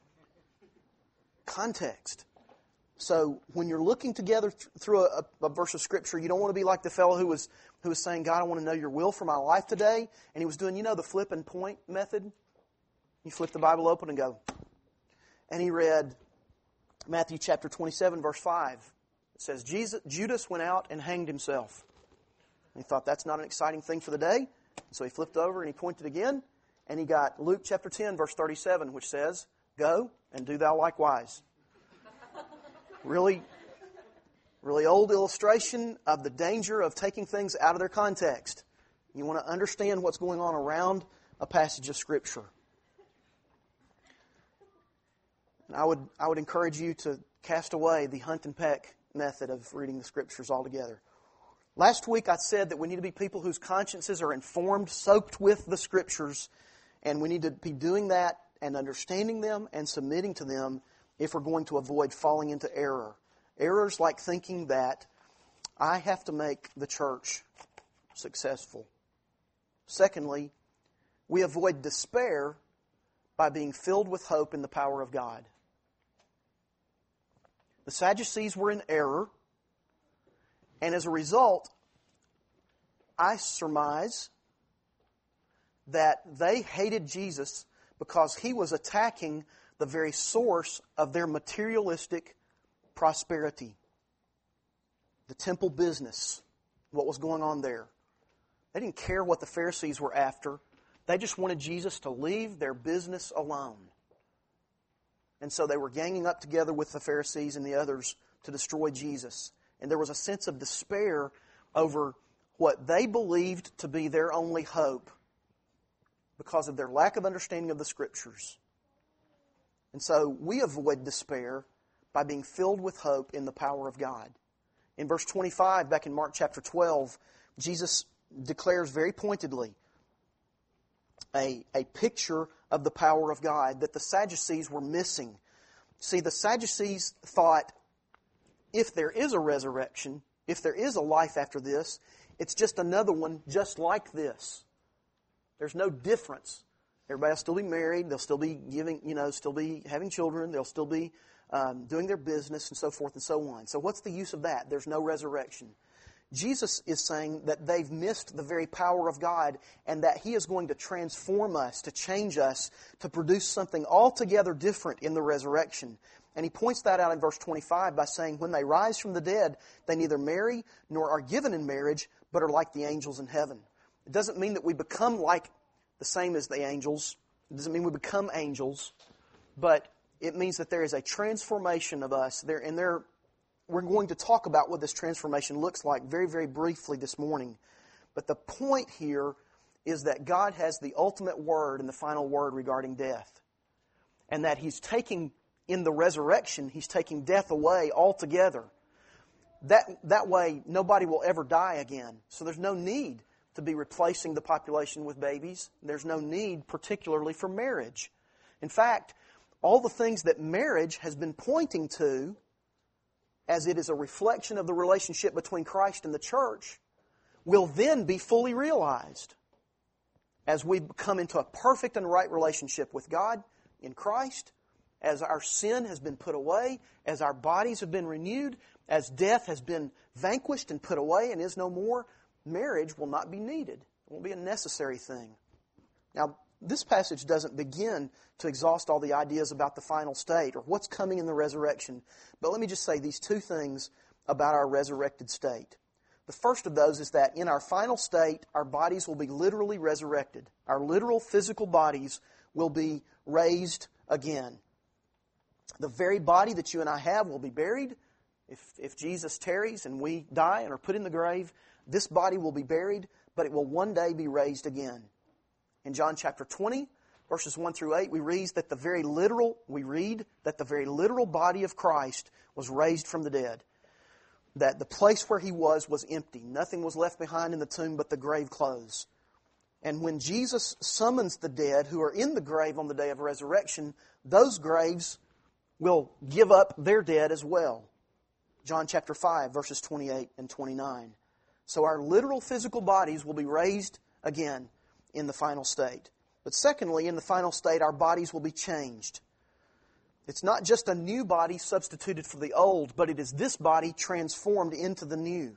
Context. So when you're looking together through a verse of Scripture, you don't want to be like the fellow who was saying, "God, I want to know your will for my life today." And he was doing, the flip and point method. You flip the Bible open and go. And he read Matthew chapter 27, verse 5. It says, Judas went out and hanged himself. And he thought, that's not an exciting thing for the day. So he flipped over and he pointed again. And he got Luke chapter 10, verse 37, which says, "Go and do thou likewise." Really, really old illustration of the danger of taking things out of their context. You want to understand what's going on around a passage of Scripture. And I would encourage you to cast away the hunt and peck method of reading the Scriptures altogether. Last week I said that we need to be people whose consciences are informed, soaked with the Scriptures, and we need to be doing that and understanding them and submitting to them if we're going to avoid falling into error. Errors like thinking that I have to make the church successful. Secondly, we avoid despair by being filled with hope in the power of God. The Sadducees were in error, and as a result, I surmise that they hated Jesus because he was attacking the very source of their materialistic prosperity. The temple business, what was going on there. They didn't care what the Pharisees were after. They just wanted Jesus to leave their business alone. And so they were ganging up together with the Pharisees and the others to destroy Jesus. And there was a sense of despair over what they believed to be their only hope because of their lack of understanding of the Scriptures. And so we avoid despair by being filled with hope in the power of God. In verse 25, back in Mark chapter 12, Jesus declares very pointedly a picture of the power of God that the Sadducees were missing. See, the Sadducees thought if there is a resurrection, if there is a life after this, it's just another one just like this. There's no difference. Everybody will still be married. They'll still be still be having children. They'll still be doing their business and so forth and so on. So what's the use of that? There's no resurrection. Jesus is saying that they've missed the very power of God and that He is going to transform us, to change us, to produce something altogether different in the resurrection. And He points that out in verse 25 by saying, when they rise from the dead, they neither marry nor are given in marriage, but are like the angels in heaven. It doesn't mean that we become like the same as the angels. It doesn't mean we become angels, but it means that there is a transformation of us. We're going to talk about what this transformation looks like very, very briefly this morning. But the point here is that God has the ultimate word and the final word regarding death. And that He's taking, in the resurrection, He's taking death away altogether. That way, nobody will ever die again. So there's no need to be replacing the population with babies. There's no need, particularly for marriage. In fact, all the things that marriage has been pointing to, as it is a reflection of the relationship between Christ and the church, will then be fully realized as we come into a perfect and right relationship with God in Christ, as our sin has been put away, as our bodies have been renewed, as death has been vanquished and put away and is no more. Marriage will not be needed. It won't be a necessary thing. Now, this passage doesn't begin to exhaust all the ideas about the final state or what's coming in the resurrection. But let me just say these two things about our resurrected state. The first of those is that in our final state, our bodies will be literally resurrected. Our literal physical bodies will be raised again. The very body that you and I have will be buried. If Jesus tarries and we die and are put in the grave, this body will be buried, but it will one day be raised again. In John chapter 20, verses 1 through 8, we read that the very literal body of Christ was raised from the dead. That the place where He was empty. Nothing was left behind in the tomb but the grave clothes. And when Jesus summons the dead who are in the grave on the day of resurrection, those graves will give up their dead as well. John chapter 5, verses 28 and 29. So our literal physical bodies will be raised again in the final state. But secondly, in the final state, our bodies will be changed. It's not just a new body substituted for the old, but it is this body transformed into the new.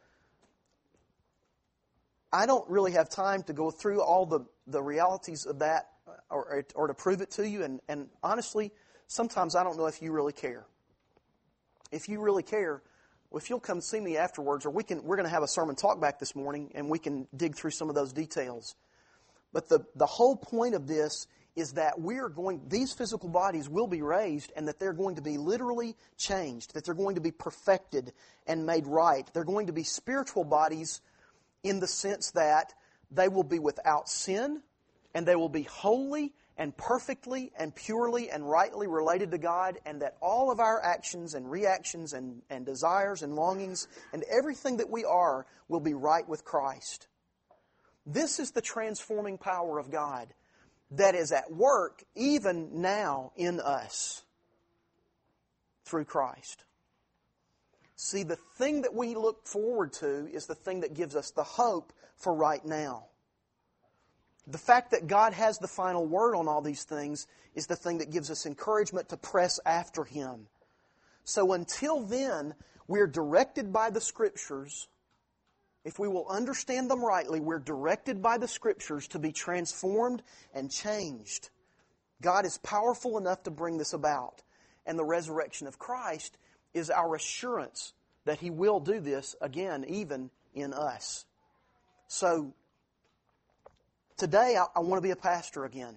I don't really have time to go through all the realities of that or to prove it to you. And honestly, sometimes I don't know if you really care. If you really care, if you'll come see me afterwards, or we're going to have a sermon talk back this morning, and we can dig through some of those details. But the whole point of this is that these physical bodies will be raised, and that they're going to be literally changed, that they're going to be perfected and made right. They're going to be spiritual bodies in the sense that they will be without sin, and they will be holy and perfectly and purely and rightly related to God, and that all of our actions and reactions and desires and longings and everything that we are will be right with Christ. This is the transforming power of God that is at work even now in us through Christ. See, the thing that we look forward to is the thing that gives us the hope for right now. The fact that God has the final word on all these things is the thing that gives us encouragement to press after Him. So until then, we're directed by the Scriptures. If we will understand them rightly, we're directed by the Scriptures to be transformed and changed. God is powerful enough to bring this about. And the resurrection of Christ is our assurance that He will do this again, even in us. So, today, I want to be a pastor again.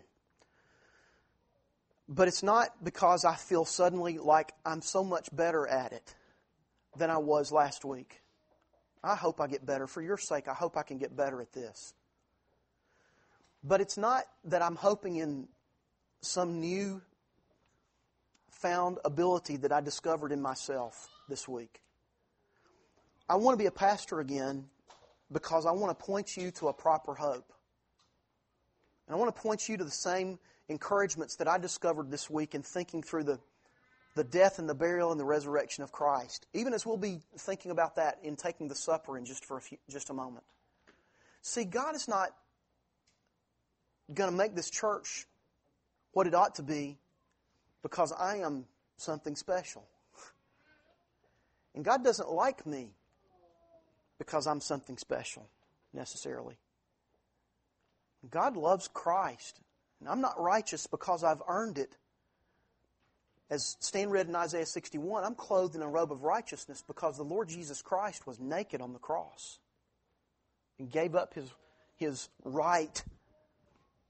But it's not because I feel suddenly like I'm so much better at it than I was last week. I hope I get better. For your sake, I hope I can get better at this. But it's not that I'm hoping in some new found ability that I discovered in myself this week. I want to be a pastor again because I want to point you to a proper hope. And I want to point you to the same encouragements that I discovered this week in thinking through the death and the burial and the resurrection of Christ. Even as we'll be thinking about that in taking the supper in just a moment. See, God is not going to make this church what it ought to be because I am something special. And God doesn't like me because I'm something special, necessarily. God loves Christ. And I'm not righteous because I've earned it. As Stan read in Isaiah 61, I'm clothed in a robe of righteousness because the Lord Jesus Christ was naked on the cross and gave up His right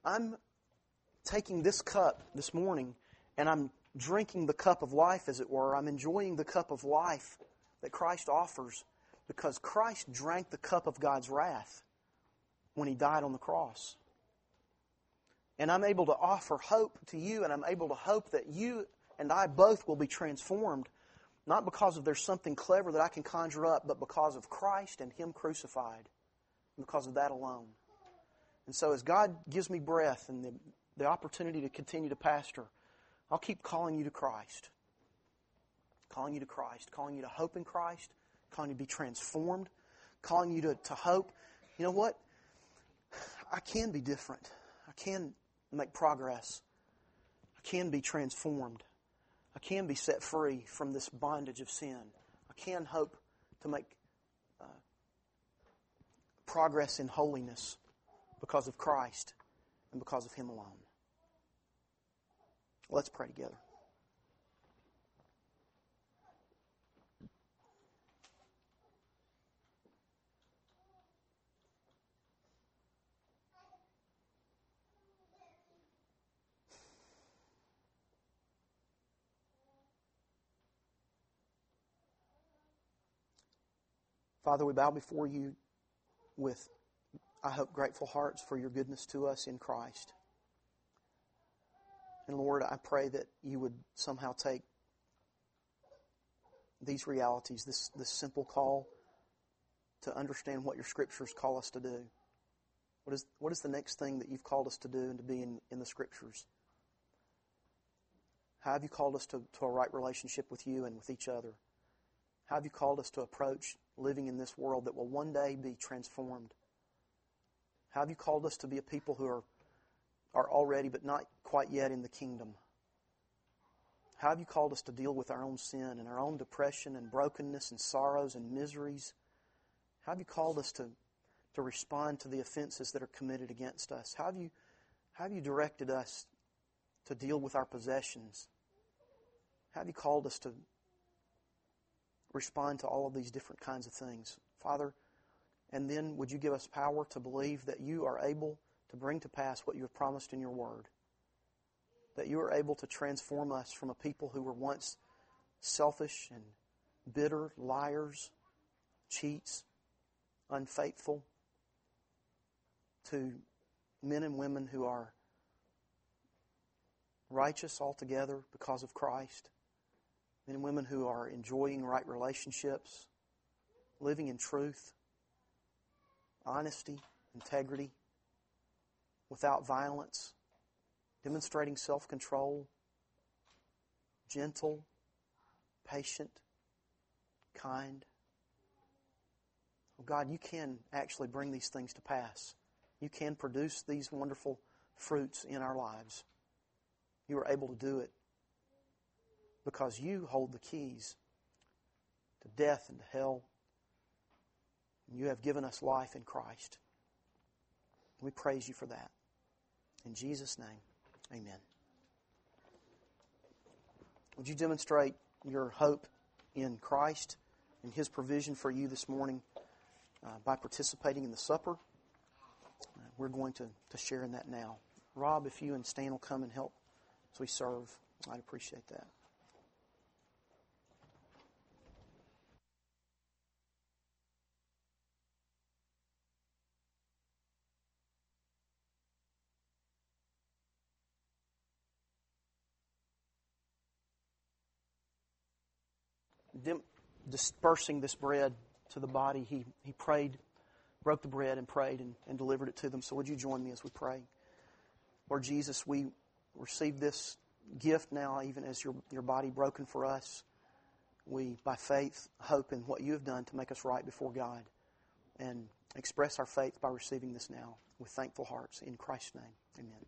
I'm taking this cup this morning and I'm drinking the cup of life, as it were. I'm enjoying the cup of life that Christ offers because Christ drank the cup of God's wrath when He died on the cross. And I'm able to offer hope to you, and I'm able to hope that you and I both will be transformed, not because of there's something clever that I can conjure up, but because of Christ and Him crucified, and because of that alone. And so as God gives me breath and the opportunity to continue to pastor, I'll keep calling you to Christ. Calling you to Christ. Calling you to hope in Christ. Calling you to be transformed. Calling you to hope. You know what? I can be different. I can make progress. I can be transformed. I can be set free from this bondage of sin. I can hope to make progress in holiness because of Christ and because of Him alone. Let's pray together. Father, we bow before You with, I hope, grateful hearts for Your goodness to us in Christ. And Lord, I pray that You would somehow take these realities, this simple call to understand what Your Scriptures call us to do. What is the next thing that You've called us to do and to be in the Scriptures? How have You called us to a right relationship with You and with each other? How have You called us to approach living in this world that will one day be transformed? How have You called us to be a people who are already but not quite yet in the kingdom? How have You called us to deal with our own sin and our own depression and brokenness and sorrows and miseries? How have You called us to respond to the offenses that are committed against us? How have You directed us to deal with our possessions? How have You called us to respond to all of these different kinds of things? Father, and then would You give us power to believe that You are able to bring to pass what You have promised in Your Word? That You are able to transform us from a people who were once selfish and bitter, liars, cheats, unfaithful, to men and women who are righteous altogether because of Christ. Men and women who are enjoying right relationships, living in truth, honesty, integrity, without violence, demonstrating self-control, gentle, patient, kind. Oh God, You can actually bring these things to pass. You can produce these wonderful fruits in our lives. You are able to do it because You hold the keys to death and to hell. And You have given us life in Christ. We praise You for that. In Jesus' name, amen. Would you demonstrate your hope in Christ and His provision for you this morning by participating in the supper? We're going to share in that now. Rob, if you and Stan will come and help as we serve, I'd appreciate that. Dispersing this bread to the body, he prayed, broke the bread and prayed and delivered it to them. So would you join me as we pray? Lord Jesus, we receive this gift now, even as your body broken for us. We, by faith, hope in what You have done to make us right before God, and express our faith by receiving this now with thankful hearts. In Christ's name, amen.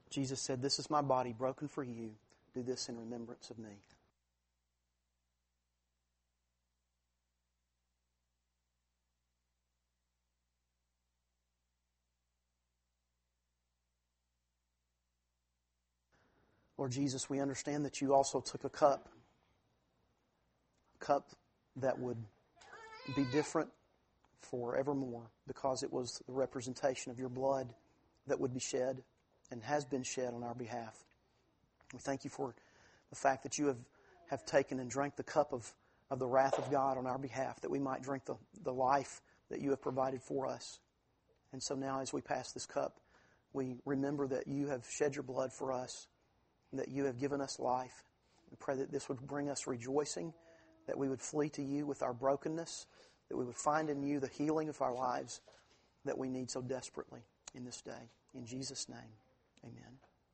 Jesus said, "This is my body broken for you. Do this in remembrance of me." Lord Jesus, we understand that you also took a cup that would be different forevermore because it was the representation of your blood that would be shed and has been shed on our behalf. We thank you for the fact that you have taken and drank the cup of the wrath of God on our behalf, that we might drink the life that you have provided for us. And so now as we pass this cup, we remember that you have shed your blood for us, and that you have given us life. We pray that this would bring us rejoicing, that we would flee to you with our brokenness, that we would find in you the healing of our lives that we need so desperately in this day. In Jesus' name, amen.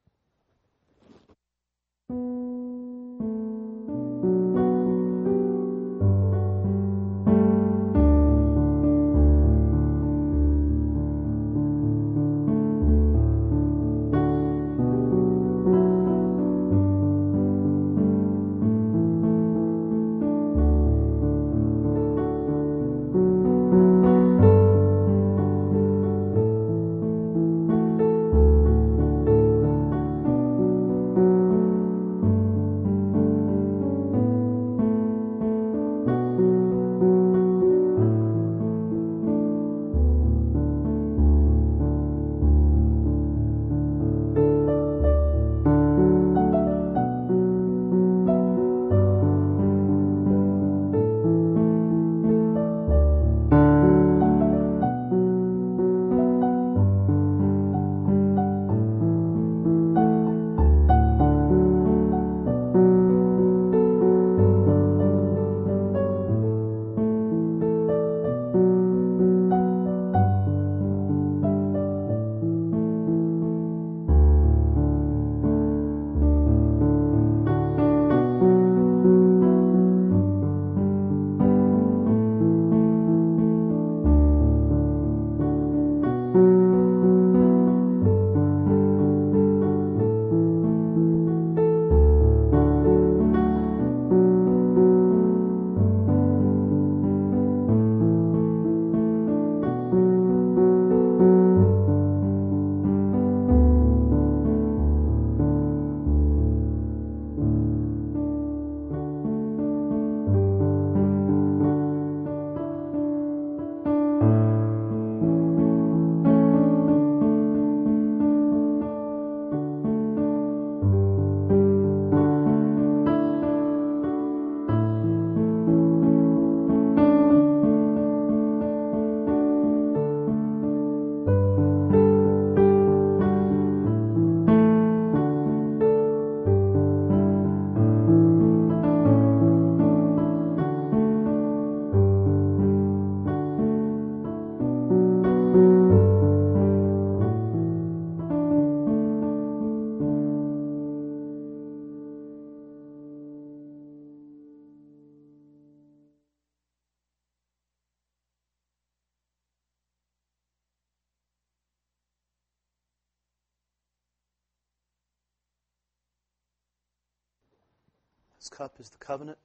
This cup is the covenant,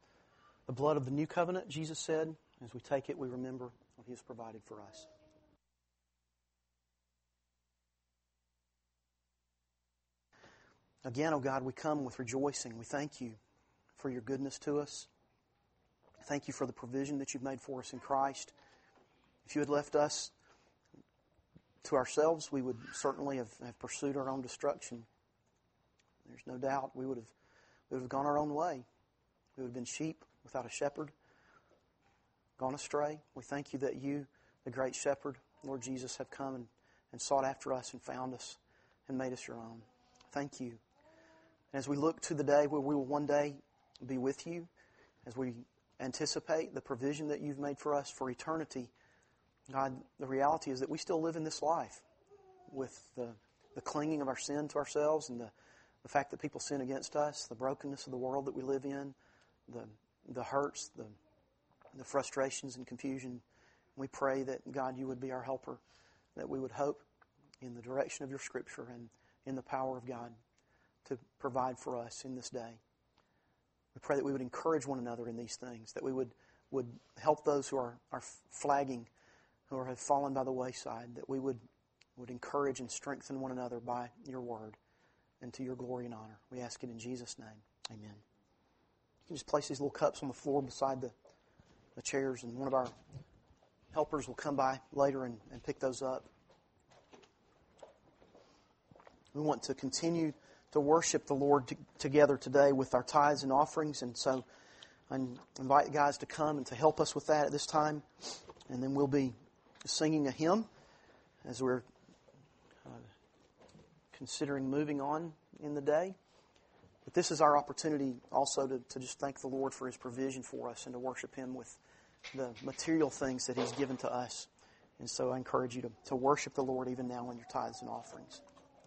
the blood of the new covenant, Jesus said. As we take it, we remember what He has provided for us. Again, oh God, we come with rejoicing. We thank you for your goodness to us. Thank you for the provision that you've made for us in Christ. If you had left us to ourselves, we would certainly have pursued our own destruction. There's no doubt we would have gone our own way. We would have been sheep without a shepherd, gone astray. We thank you that you, the great shepherd, Lord Jesus, have come and sought after us and found us and made us your own. Thank you. As we look to the day where we will one day be with you, as we anticipate the provision that you've made for us for eternity, God, the reality is that we still live in this life with the clinging of our sin to ourselves and the fact that people sin against us, the brokenness of the world that we live in, the hurts, the frustrations and confusion. We pray that, God, you would be our helper, that we would hope in the direction of your Scripture in the power of God to provide for us in this day. We pray that we would encourage one another in these things, that we would help those who are flagging, who have fallen by the wayside, that we would encourage and strengthen one another by your word and to your glory and honor. We ask it in Jesus' name. Amen. You can just place these little cups on the floor beside the chairs, and one of our helpers will come by later and pick those up. We want to continue to worship the Lord together today with our tithes and offerings, and so I invite the guys to come and to help us with that at this time, and then we'll be singing a hymn as we're considering moving on in the day. But this is our opportunity also to just thank the Lord for His provision for us and to worship Him with the material things that He's given to us. And so I encourage you to worship the Lord even now in your tithes and offerings.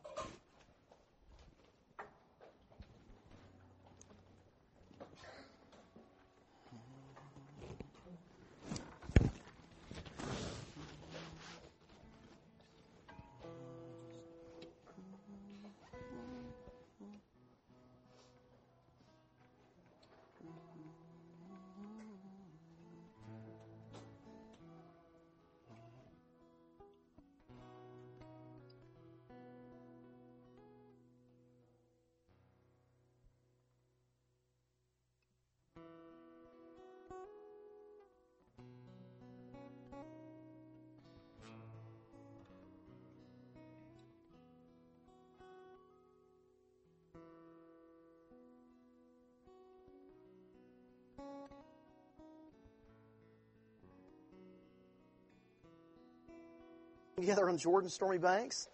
Together on Jordan's stormy banks.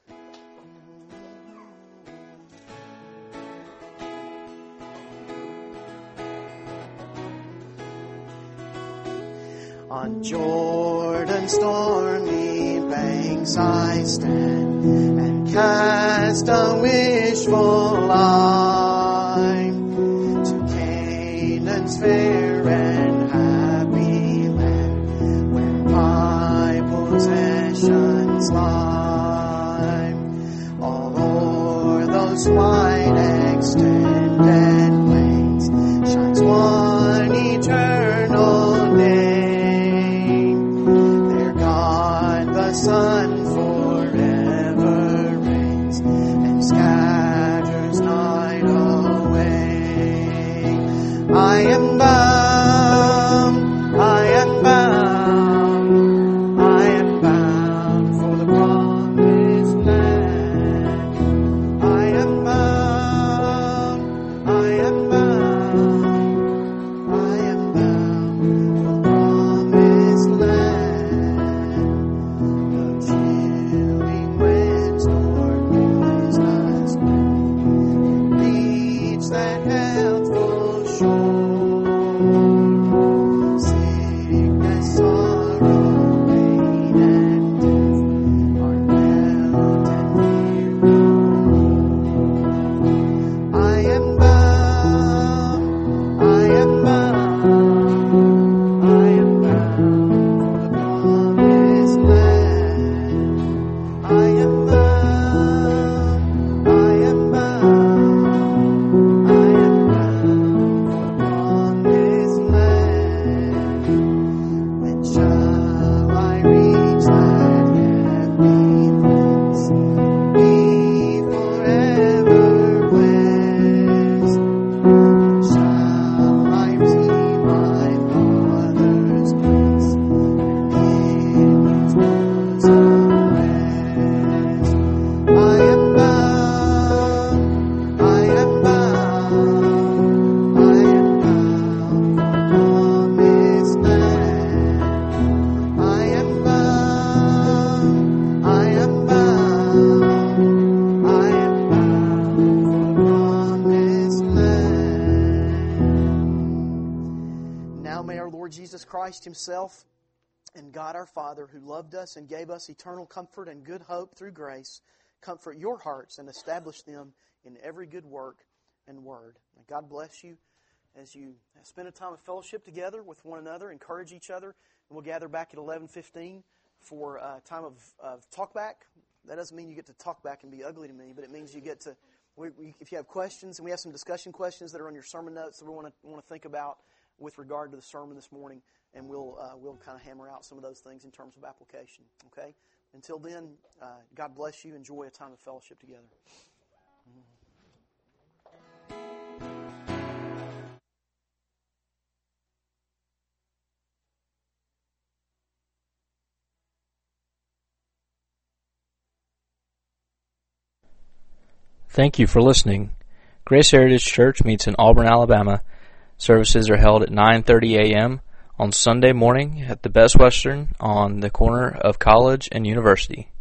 On Jordan's stormy banks I stand and cast a wishful eye to Canaan's fair and happy land where my possessions lie. All o'er those wide extended plains shines one eternal name. There God the Son forever reigns and scatters night away. I am bound, I am bound, I am bound for the promised land. I am bound, I am bound, I am bound for the promised land. The chilling winds nor breeze does blow, it leads that healthful shore. Sickness, sorrow, pain, and death are held and fear no more. I am bound, I am bound, I am bound for the promised land. I am bound, I am bound, I am bound for the promised land. When shall I reach that happy place? Be forever blessed. Shall I receive my Father's grace and in His bosom rest? I am bound, I am bound, I am bound for the promised land. I am bound, I am bound, I am bound for the promised land. Now may our Lord Jesus Christ Himself and God our Father, who loved us and gave us eternal comfort and good hope through grace, comfort your hearts and establish them in every good work and word. And God bless you as you spend a time of fellowship together with one another, encourage each other, and we'll gather back at 11:15 for a time of talk back That doesn't mean you get to talk back and be ugly to me, but it means you get to, if you have questions, and we have some discussion questions that are on your sermon notes that we want to think about with regard to the sermon this morning, and we'll kind of hammer out some of those things in terms of application. Okay? Until then, God bless you. Enjoy a time of fellowship together. Thank you for listening. Grace Heritage Church meets in Auburn, Alabama. Services are held at 9:30 a.m. on Sunday morning at the Best Western on the corner of College and University.